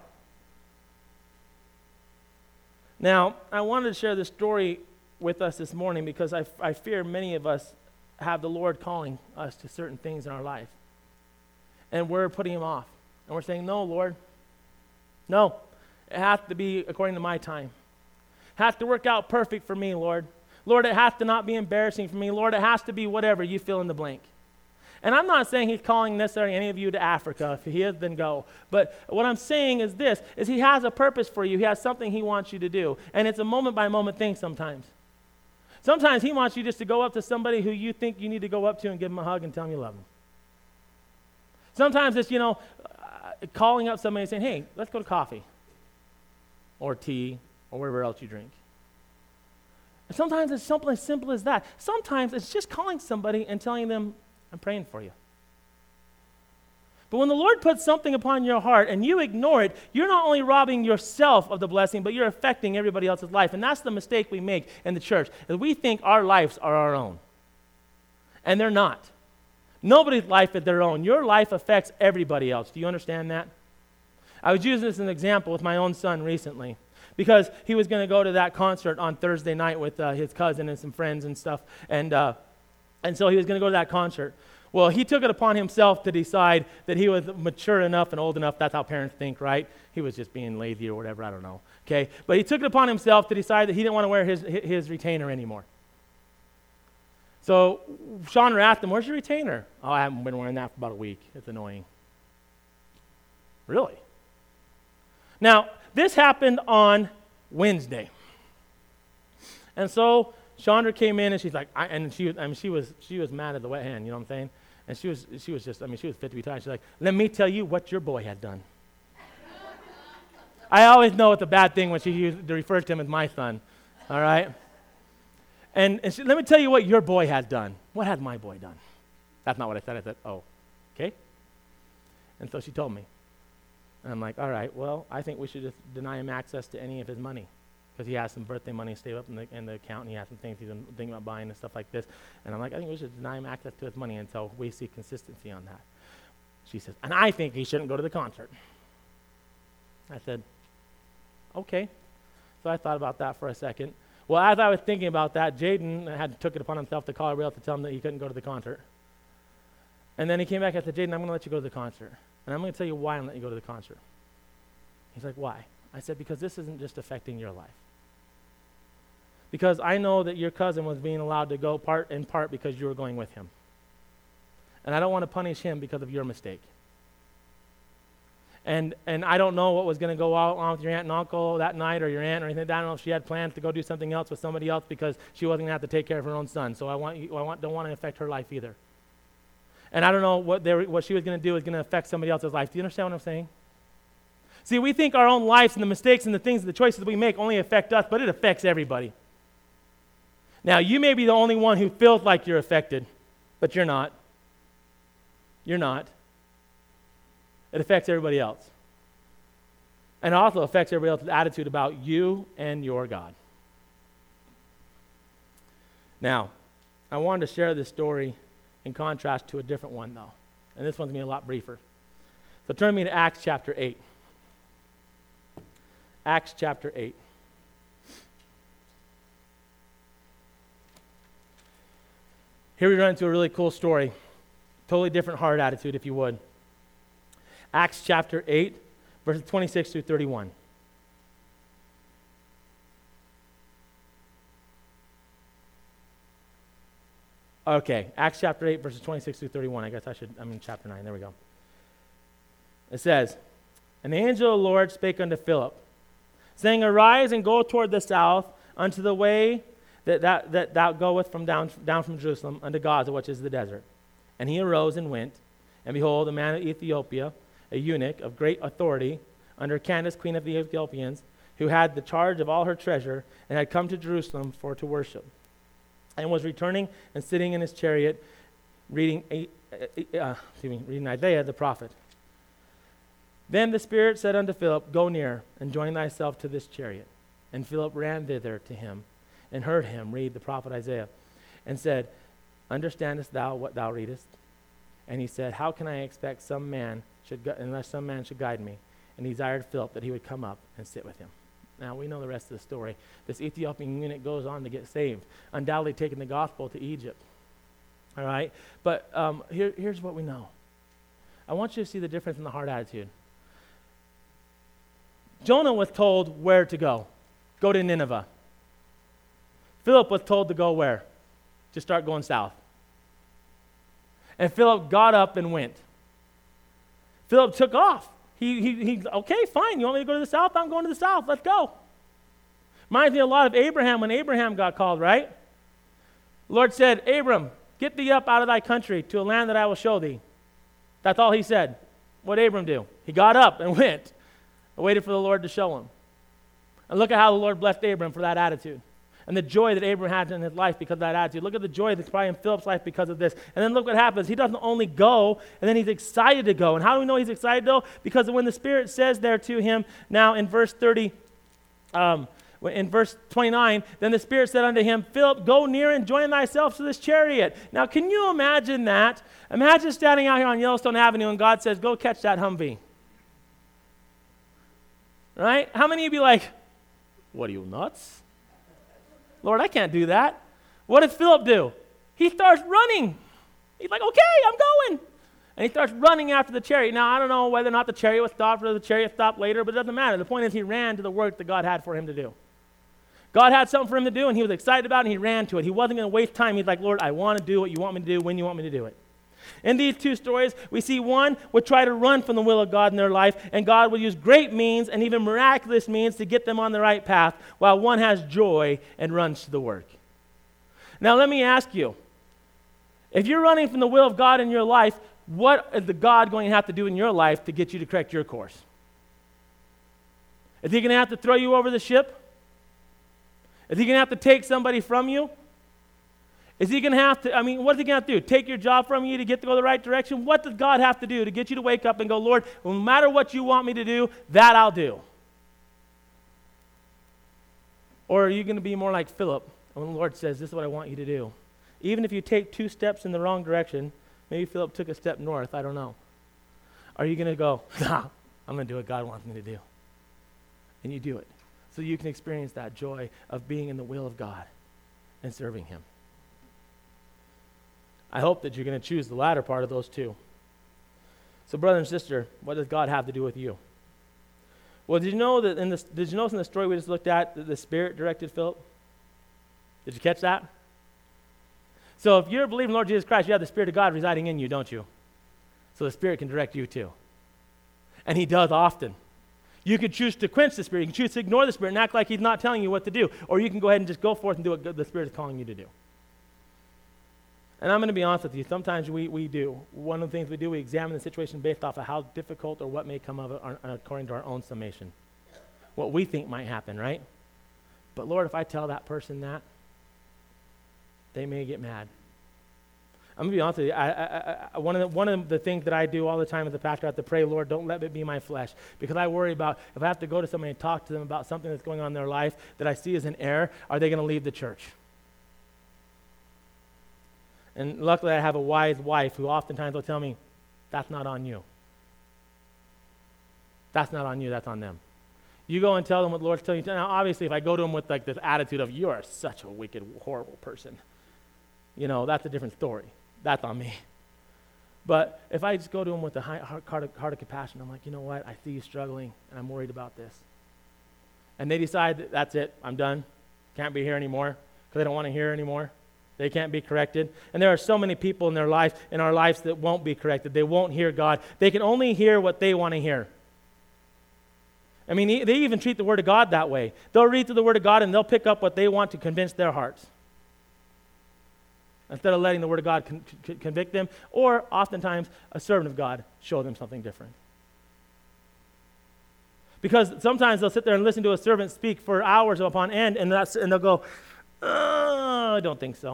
Now, I wanted to share this story with us this morning because I, I fear many of us have the Lord calling us to certain things in our life. And we're putting him off. And we're saying, no, Lord. No. It has to be according to my time. It has to work out perfect for me, Lord. Lord, it has to not be embarrassing for me. Lord, it has to be whatever. You fill in the blank. And I'm not saying he's calling necessarily any of you to Africa. If he is, then go. But what I'm saying is this, is he has a purpose for you. He has something he wants you to do. And it's a moment-by-moment thing sometimes. Sometimes he wants you just to go up to somebody who you think you need to go up to and give them a hug and tell them you love them. Sometimes it's, you know, uh, calling up somebody and saying, hey, let's go to coffee or tea or whatever else you drink. And sometimes it's something as simple as that. Sometimes it's just calling somebody and telling them, I'm praying for you. But when the Lord puts something upon your heart and you ignore it, you're not only robbing yourself of the blessing, but you're affecting everybody else's life. And that's the mistake we make in the church, is we think our lives are our own. And they're not. Nobody's life is their own. Your life affects everybody else. Do you understand that? I was using this as an example with my own son recently because he was going to go to that concert on Thursday night with uh, his cousin and some friends and stuff. And, uh, and so he was going to go to that concert. Well, he took it upon himself to decide that he was mature enough and old enough. That's how parents think, right? He was just being lazy or whatever, I don't know. Okay, but he took it upon himself to decide that he didn't want to wear his his retainer anymore. So Chandra asked him, where's your retainer? Oh, I haven't been wearing that for about a week. It's annoying. Really? Now, this happened on Wednesday. And so Chandra came in and she's like, I, and she, I mean, she was she was mad at the wet hand, you know what I'm saying? And she was she was just, I mean, she was fit to be tied. She's like, let me tell you what your boy had done. I always know it's a bad thing when she used to refer to him as my son. All right? And, and she, let me tell you what your boy has done. What has my boy done? That's not what I said. I said, oh, okay. And so she told me. And I'm like, all right, well, I think we should just deny him access to any of his money because he has some birthday money saved up in the, in the account, and he has some things he's been thinking about buying and stuff like this. And I'm like, I think we should deny him access to his money until we see consistency on that. She says, and I think he shouldn't go to the concert. I said, okay. So I thought about that for a second. Well, as I was thinking about that, Jaden had took it upon himself to call everybody else to tell him that he couldn't go to the concert. And then he came back and said, Jaden, I'm going to let you go to the concert. And I'm going to tell you why I'm letting you go to the concert. He's like, why? I said, because this isn't just affecting your life. Because I know that your cousin was being allowed to go part in part because you were going with him. And I don't want to punish him because of your mistake. And and I don't know what was going to go on with your aunt and uncle that night, or your aunt or anything. I don't know if she had plans to go do something else with somebody else because she wasn't going to have to take care of her own son. So I want you, I want, don't want to affect her life either. And I don't know what they were, what she was going to do is going to affect somebody else's life. Do you understand what I'm saying? See, we think our own lives and the mistakes and the things, the choices we make only affect us, but it affects everybody. Now, you may be the only one who feels like you're affected, but you're not. You're not. It affects everybody else. And it also affects everybody else's attitude about you and your God. Now, I wanted to share this story in contrast to a different one, though. And this one's going to be a lot briefer. So turn me to Acts chapter eight. Acts chapter eight. Here we run into a really cool story. Totally different heart attitude, if you would. Acts chapter eight, verses twenty-six through thirty-one. Okay, Acts chapter eight, verses twenty-six through thirty-one. I guess I should, I'm in chapter nine. There we go. It says, and the angel of the Lord spake unto Philip, saying, arise and go toward the south unto the way that, that, that thou goest from down, down from Jerusalem unto Gaza, which is the desert. And he arose and went, and behold, a man of Ethiopia, a eunuch of great authority, under Candace, queen of the Ethiopians, who had the charge of all her treasure, and had come to Jerusalem for to worship, and was returning and sitting in his chariot, reading, uh, uh, excuse me, reading Isaiah the prophet. Then the Spirit said unto Philip, go near, and join thyself to this chariot. And Philip ran thither to him, and heard him read the prophet Isaiah, and said, understandest thou what thou readest? And he said, how can I expect some man should gu- unless some man should guide me? And he desired Philip that he would come up and sit with him. Now, we know the rest of the story. This Ethiopian eunuch goes on to get saved, undoubtedly taking the gospel to Egypt. All right? But um, here, here's what we know. I want you to see the difference in the heart attitude. Jonah was told where to go. Go to Nineveh. Philip was told to go where? To start going south. And Philip got up and went. Philip took off. He, he, he, okay, fine. You want me to go to the south? I'm going to the south. Let's go. Reminds me a lot of Abraham when Abraham got called, right? The Lord said, Abram, get thee up out of thy country to a land that I will show thee. That's all he said. What did Abram do? He got up and went. I waited for the Lord to show him. And look at how the Lord blessed Abram for that attitude. And the joy that Abraham had in his life because of that attitude. Look at the joy that's probably in Philip's life because of this. And then look what happens. He doesn't only go, and then he's excited to go. And how do we know he's excited to go? Because when the Spirit says there to him, now in verse thirty, um, in verse twenty-nine, then the Spirit said unto him, Philip, go near and join thyself to this chariot. Now, can you imagine that? Imagine standing out here on Yellowstone Avenue and God says, go catch that Humvee. Right? How many of you be like, what are you, nuts? Lord, I can't do that. What does Philip do? He starts running. He's like, okay, I'm going. And he starts running after the chariot. Now, I don't know whether or not the chariot was stopped or the chariot stopped later, but it doesn't matter. The point is he ran to the work that God had for him to do. God had something for him to do, and he was excited about it, and he ran to it. He wasn't going to waste time. He's like, Lord, I want to do what you want me to do when you want me to do it. In these two stories, we see one would try to run from the will of God in their life, and God would use great means and even miraculous means to get them on the right path, while one has joy and runs to the work. Now, let me ask you, if you're running from the will of God in your life, what is the God going to have to do in your life to get you to correct your course? Is he going to have to throw you over the ship? Is he going to have to take somebody from you? Is he going to have to, I mean, what is he going to have to do? Take your job from you to get to go the right direction? What does God have to do to get you to wake up and go, Lord, no matter what you want me to do, that I'll do? Or are you going to be more like Philip, when the Lord says, this is what I want you to do? Even if you take two steps in the wrong direction, maybe Philip took a step north, I don't know. Are you going to go, nah, I'm going to do what God wants me to do? And you do it. So you can experience that joy of being in the will of God and serving him. I hope that you're going to choose the latter part of those two. So brother and sister, what does God have to do with you? Well, did you know that in this, did you notice in the story we just looked at that the Spirit directed Philip? Did you catch that? So if you're a believer in Lord Jesus Christ, you have the Spirit of God residing in you, don't you? So the Spirit can direct you too. And he does often. You can choose to quench the Spirit. You can choose to ignore the Spirit and act like he's not telling you what to do. Or you can go ahead and just go forth and do what the Spirit is calling you to do. And I'm going to be honest with you. Sometimes we, we do. One of the things we do, we examine the situation based off of how difficult or what may come of it according to our own summation. What we think might happen, right? But Lord, if I tell that person that, they may get mad. I'm going to be honest with you. I, I, I, one, of the, one of the things that I do all the time as a pastor, I have to pray, Lord, don't let it be my flesh. Because I worry about if I have to go to somebody and talk to them about something that's going on in their life that I see as an error, are they going to leave the church? And luckily I have a wise wife who oftentimes will tell me, that's not on you. That's not on you, that's on them. You go and tell them what the Lord's telling you. Now obviously if I go to them with like this attitude of, you are such a wicked, horrible person, you know, that's a different story. That's on me. But if I just go to them with a high, heart, heart, of, heart of compassion, I'm like, you know what, I see you struggling and I'm worried about this. And they decide that that's it, I'm done, can't be here anymore, because they don't want to hear anymore. They can't be corrected. And there are so many people in their life, in our lives that won't be corrected. They won't hear God. They can only hear what they want to hear. I mean, they even treat the Word of God that way. They'll read through the Word of God and they'll pick up what they want to convince their hearts, instead of letting the Word of God con- con- convict them, or oftentimes a servant of God show them something different. Because sometimes they'll sit there and listen to a servant speak for hours upon end, and, that's, and they'll go, oh, I don't think so.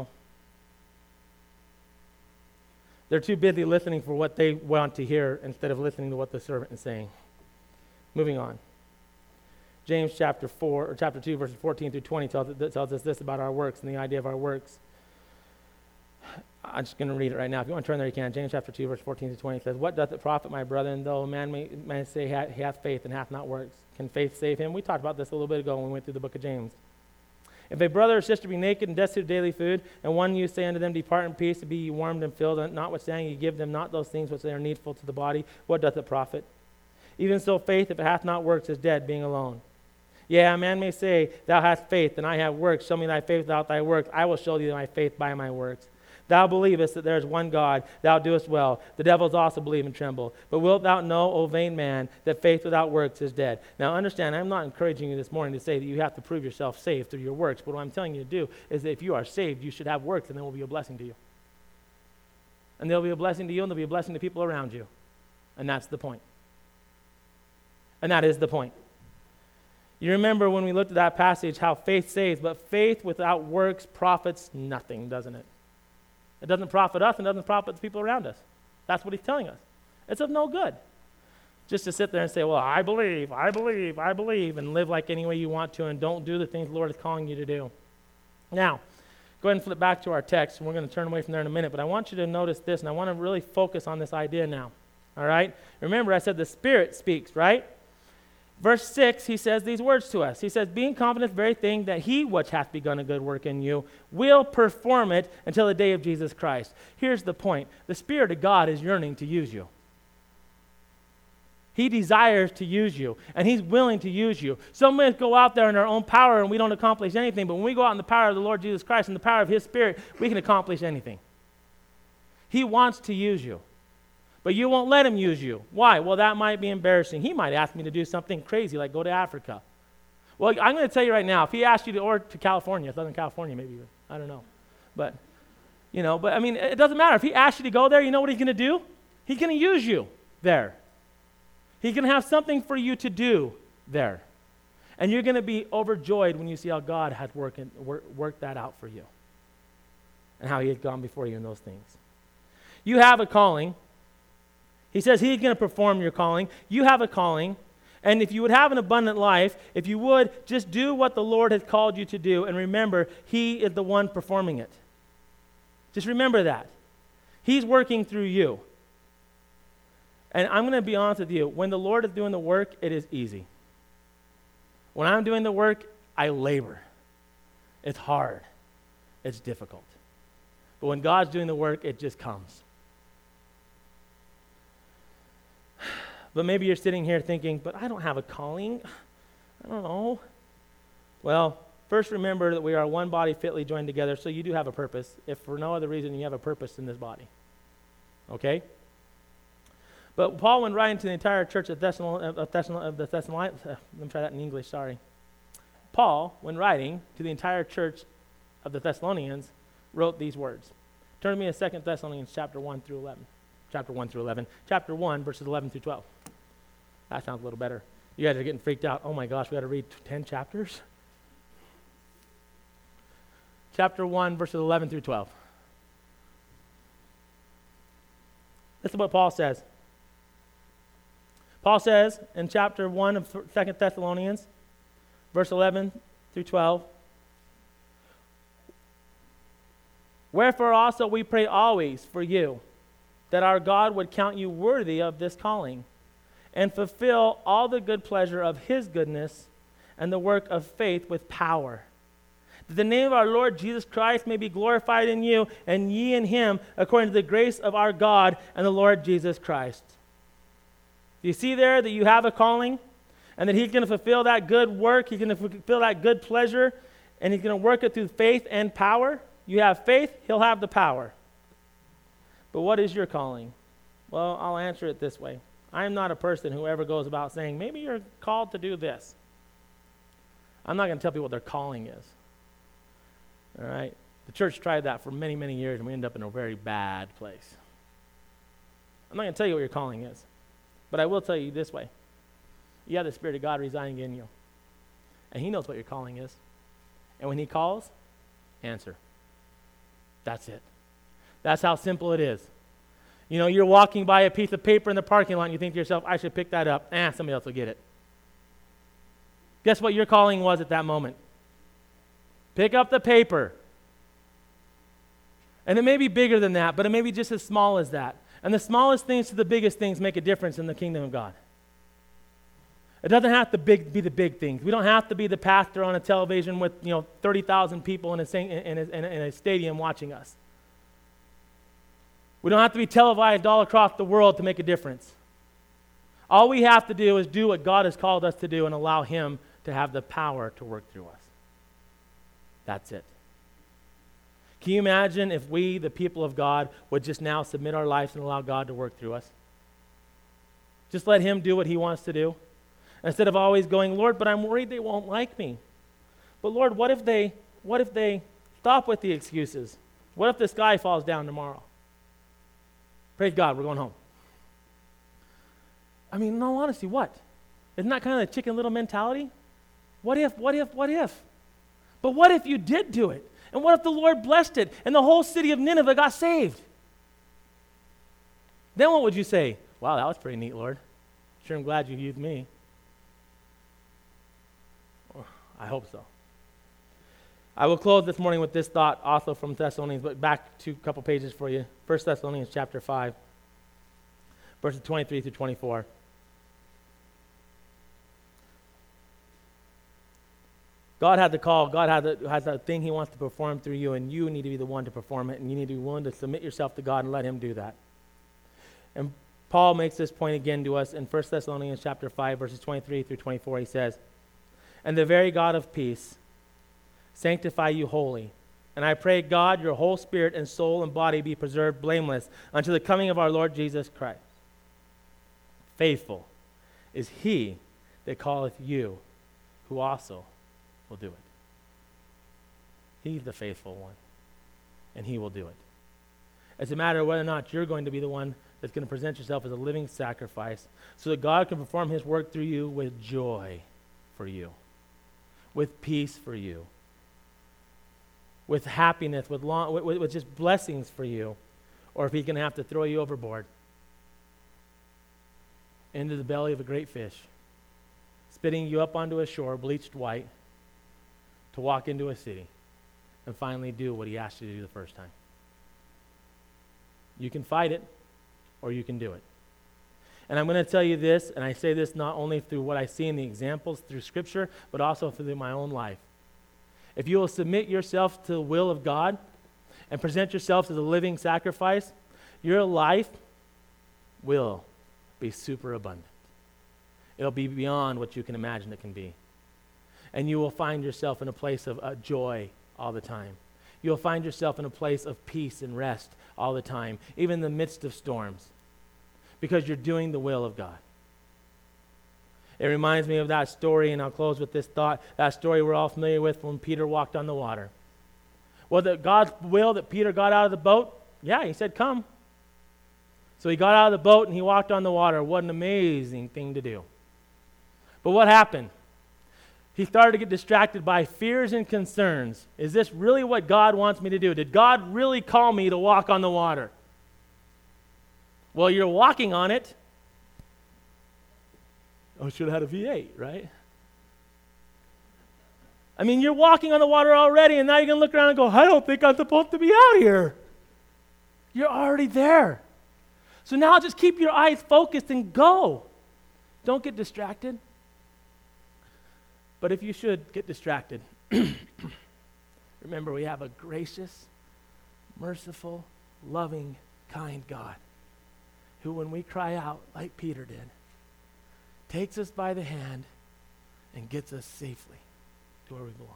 They're too busy listening for what they want to hear instead of listening to what the servant is saying. Moving on. James chapter four, or chapter two, verses fourteen through twenty tells, tells us this about our works and the idea of our works. I'm just going to read it right now. If you want to turn there, you can. James chapter two, verse fourteen to twenty says, what doth it profit, my brethren, though a man may, may say he hath faith and hath not works? Can faith save him? We talked about this a little bit ago when we went through the book of James. If a brother or sister be naked and destitute of daily food, and one you say unto them, depart in peace, to be ye warmed and filled, and notwithstanding you give them not those things which they are needful to the body, what doth it profit? Even so faith, if it hath not works, is dead, being alone. Yea, a man may say, thou hast faith, and I have works. Show me thy faith without thy works. I will show thee my faith by my works. Thou believest that there is one God, thou doest well. The devils also believe and tremble. But wilt thou know, O vain man, that faith without works is dead? Now understand, I'm not encouraging you this morning to say that you have to prove yourself saved through your works. But what I'm telling you to do is that if you are saved, you should have works, and they will be a blessing to you. And they'll be a blessing to you, and they'll be a blessing to people around you. And that's the point. And that is the point. You remember when we looked at that passage, how faith saves, but faith without works profits nothing, doesn't it? It doesn't profit us and doesn't profit the people around us. That's what he's telling us. It's of no good. Just to sit there and say, well, I believe, I believe, I believe, and live like any way you want to, and don't do the things the Lord is calling you to do. Now, go ahead and flip back to our text, and we're going to turn away from there in a minute, but I want you to notice this, and I want to really focus on this idea now. All right? Remember, I said the Spirit speaks, right? Verse six, he says these words to us. He says, being confident of the very thing that he which hath begun a good work in you will perform it until the day of Jesus Christ. Here's the point. The Spirit of God is yearning to use you. He desires to use you, and he's willing to use you. Some of us go out there in our own power and we don't accomplish anything, but when we go out in the power of the Lord Jesus Christ and the power of his Spirit, we can accomplish anything. He wants to use you. But you won't let him use you. Why? Well, that might be embarrassing. He might ask me to do something crazy, like go to Africa. Well, I'm going to tell you right now, if he asked you to, or to California, Southern California maybe, I don't know. But, you know, but I mean, it doesn't matter. If he asks you to go there, you know what he's going to do? He's going to use you there. He's going to have something for you to do there. And you're going to be overjoyed when you see how God has worked work, worked that out for you and how he has gone before you in those things. You have a calling. He says he's going to perform your calling. You have a calling. And if you would have an abundant life, if you would just do what the Lord has called you to do, and remember, he is the one performing it. Just remember that. He's working through you. And I'm going to be honest with you. When the Lord is doing the work, it is easy. When I'm doing the work, I labor. It's hard. It's difficult. But when God's doing the work, it just comes. But maybe you're sitting here thinking, but I don't have a calling. I don't know. Well, first remember that we are one body fitly joined together, so you do have a purpose. If for no other reason, you have a purpose in this body. Okay? But Paul, when writing to the entire church of Thessalonians, of Thessalon- of the Thessalonians, uh, let me try that in English, sorry. Paul, when writing to the entire church of the Thessalonians, wrote these words. Turn to me to Second Thessalonians chapter one through eleven. Chapter one through eleven. Chapter one, verses eleven through twelve. That sounds a little better. You guys are getting freaked out. Oh my gosh, we got to read ten chapters? Chapter one, verses eleven through twelve. This is what Paul says. Paul says in chapter one of Second Thessalonians, verse eleven through twelve, wherefore also we pray always for you, that our God would count you worthy of this calling, and fulfill all the good pleasure of his goodness and the work of faith with power, that the name of our Lord Jesus Christ may be glorified in you, and ye in him, according to the grace of our God and the Lord Jesus Christ. Do you see there that you have a calling, and that he's going to fulfill that good work, he's going to fulfill that good pleasure, and he's going to work it through faith and power? You have faith, he'll have the power. But what is your calling? Well, I'll answer it this way. I am not a person who ever goes about saying, maybe you're called to do this. I'm not going to tell people what their calling is. All right? The church tried that for many, many years, and we end up in a very bad place. I'm not going to tell you what your calling is. But I will tell you this way. You have the Spirit of God residing in you. And he knows what your calling is. And when he calls, answer. That's it. That's how simple it is. You know, you're walking by a piece of paper in the parking lot and you think to yourself, I should pick that up. Ah, somebody else will get it. Guess what your calling was at that moment? Pick up the paper. And it may be bigger than that, but it may be just as small as that. And the smallest things to the biggest things make a difference in the kingdom of God. It doesn't have to big, be the big things. We don't have to be the pastor on a television with, you know, thirty thousand people in a, in, a, in, a, in a stadium watching us. We don't have to be televised all across the world to make a difference. All we have to do is do what God has called us to do and allow him to have the power to work through us. That's it. Can you imagine if we, the people of God, would just now submit our lives and allow God to work through us? Just let him do what he wants to do. Instead of always going, Lord, but I'm worried they won't like me. But Lord, what if they, what if they stop with the excuses? What if the sky falls down tomorrow? Praise God, we're going home. I mean, in all honesty, what? Isn't that kind of the chicken little mentality? What if, what if, what if? But what if you did do it? And what if the Lord blessed it and the whole city of Nineveh got saved? Then what would you say? Wow, that was pretty neat, Lord. Sure, I'm glad you used me. I hope so. I will close this morning with this thought also from Thessalonians, but back to a couple pages for you. First Thessalonians chapter five, verses twenty-three through twenty-four. God had the call. God had the, has a thing he wants to perform through you, and you need to be the one to perform it, and you need to be willing to submit yourself to God and let him do that. And Paul makes this point again to us in First Thessalonians chapter five, verses twenty-three through twenty-four. He says, "And the very God of peace sanctify you wholly. And I pray, God, your whole spirit and soul and body be preserved blameless until the coming of our Lord Jesus Christ. Faithful is he that calleth you, who also will do it." He's the faithful one, and he will do it. It's a matter of whether or not you're going to be the one that's going to present yourself as a living sacrifice so that God can perform his work through you with joy for you. with peace for you, with happiness, with, long, with, with just blessings for you, or if he's going to have to throw you overboard into the belly of a great fish, spitting you up onto a shore, bleached white, to walk into a city and finally do what he asked you to do the first time. You can fight it, or you can do it. And I'm going to tell you this, and I say this not only through what I see in the examples through Scripture, but also through my own life. If you will submit yourself to the will of God and present yourself as a living sacrifice, your life will be super abundant. It'll be beyond what you can imagine it can be. And you will find yourself in a place of uh, joy all the time. You'll find yourself in a place of peace and rest all the time, even in the midst of storms, because you're doing the will of God. It reminds me of that story, and I'll close with this thought, that story we're all familiar with when Peter walked on the water. Was it God's will that Peter got out of the boat? Yeah, he said, come. So he got out of the boat and he walked on the water. What an amazing thing to do. But what happened? He started to get distracted by fears and concerns. Is this really what God wants me to do? Did God really call me to walk on the water? Well, you're walking on it. Oh, should have had a V eight, right? I mean, you're walking on the water already, and now you're going to look around and go, I don't think I'm supposed to be out here. You're already there. So now just keep your eyes focused and go. Don't get distracted. But if you should get distracted, remember we have a gracious, merciful, loving, kind God who, when we cry out like Peter did, takes us by the hand and gets us safely to where we belong.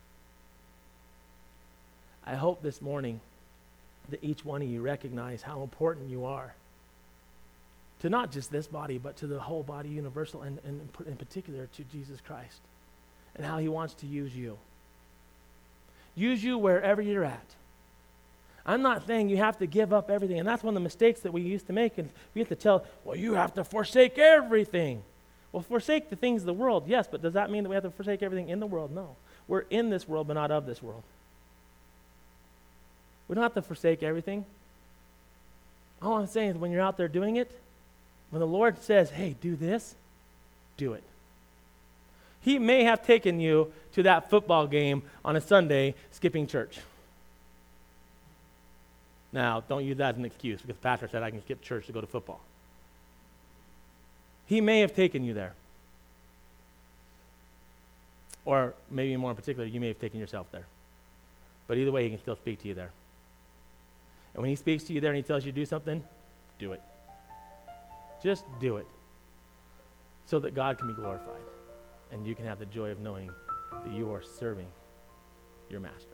I hope this morning that each one of you recognize how important you are to not just this body, but to the whole body universal, and, and in particular to Jesus Christ, and how he wants to use you. Use you wherever you're at. I'm not saying you have to give up everything, and that's one of the mistakes that we used to make, and we have to tell, well, you have to forsake everything. Well, forsake the things of the world, yes, but does that mean that we have to forsake everything in the world? No. We're in this world, but not of this world. We don't have to forsake everything. All I'm saying is when you're out there doing it, when the Lord says, hey, do this, do it. He may have taken you to that football game on a Sunday skipping church. Now, don't use that as an excuse because the pastor said I can skip church to go to football. He may have taken you there. Or maybe more in particular, you may have taken yourself there. But either way, he can still speak to you there. And when he speaks to you there and he tells you to do something, do it. Just do it. So that God can be glorified. And you can have the joy of knowing that you are serving your master.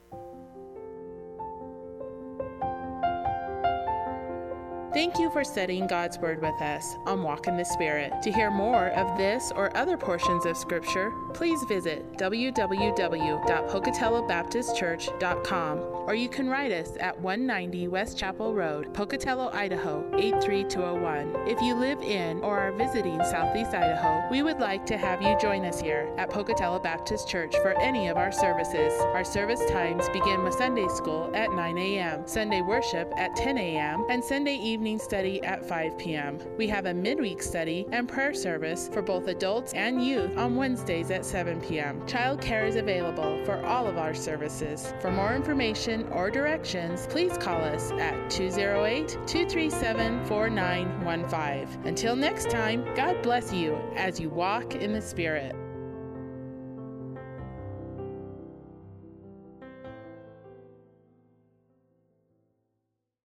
Thank you for studying God's Word with us on Walk in the Spirit. To hear more of this or other portions of Scripture, please visit w w w dot pocatello baptist church dot com, or you can write us at one ninety West Chapel Road, Pocatello, Idaho, eight three two oh one. If you live in or are visiting Southeast Idaho, we would like to have you join us here at Pocatello Baptist Church for any of our services. Our service times begin with Sunday school at nine a.m., Sunday worship at ten a.m., and Sunday evening study at five p.m. We have a midweek study and prayer service for both adults and youth on Wednesdays at seven p.m. Child care is available for all of our services. For more information or directions, please call us at two oh eight, two three seven, four nine one five. Until next time, God bless you as you walk in the Spirit.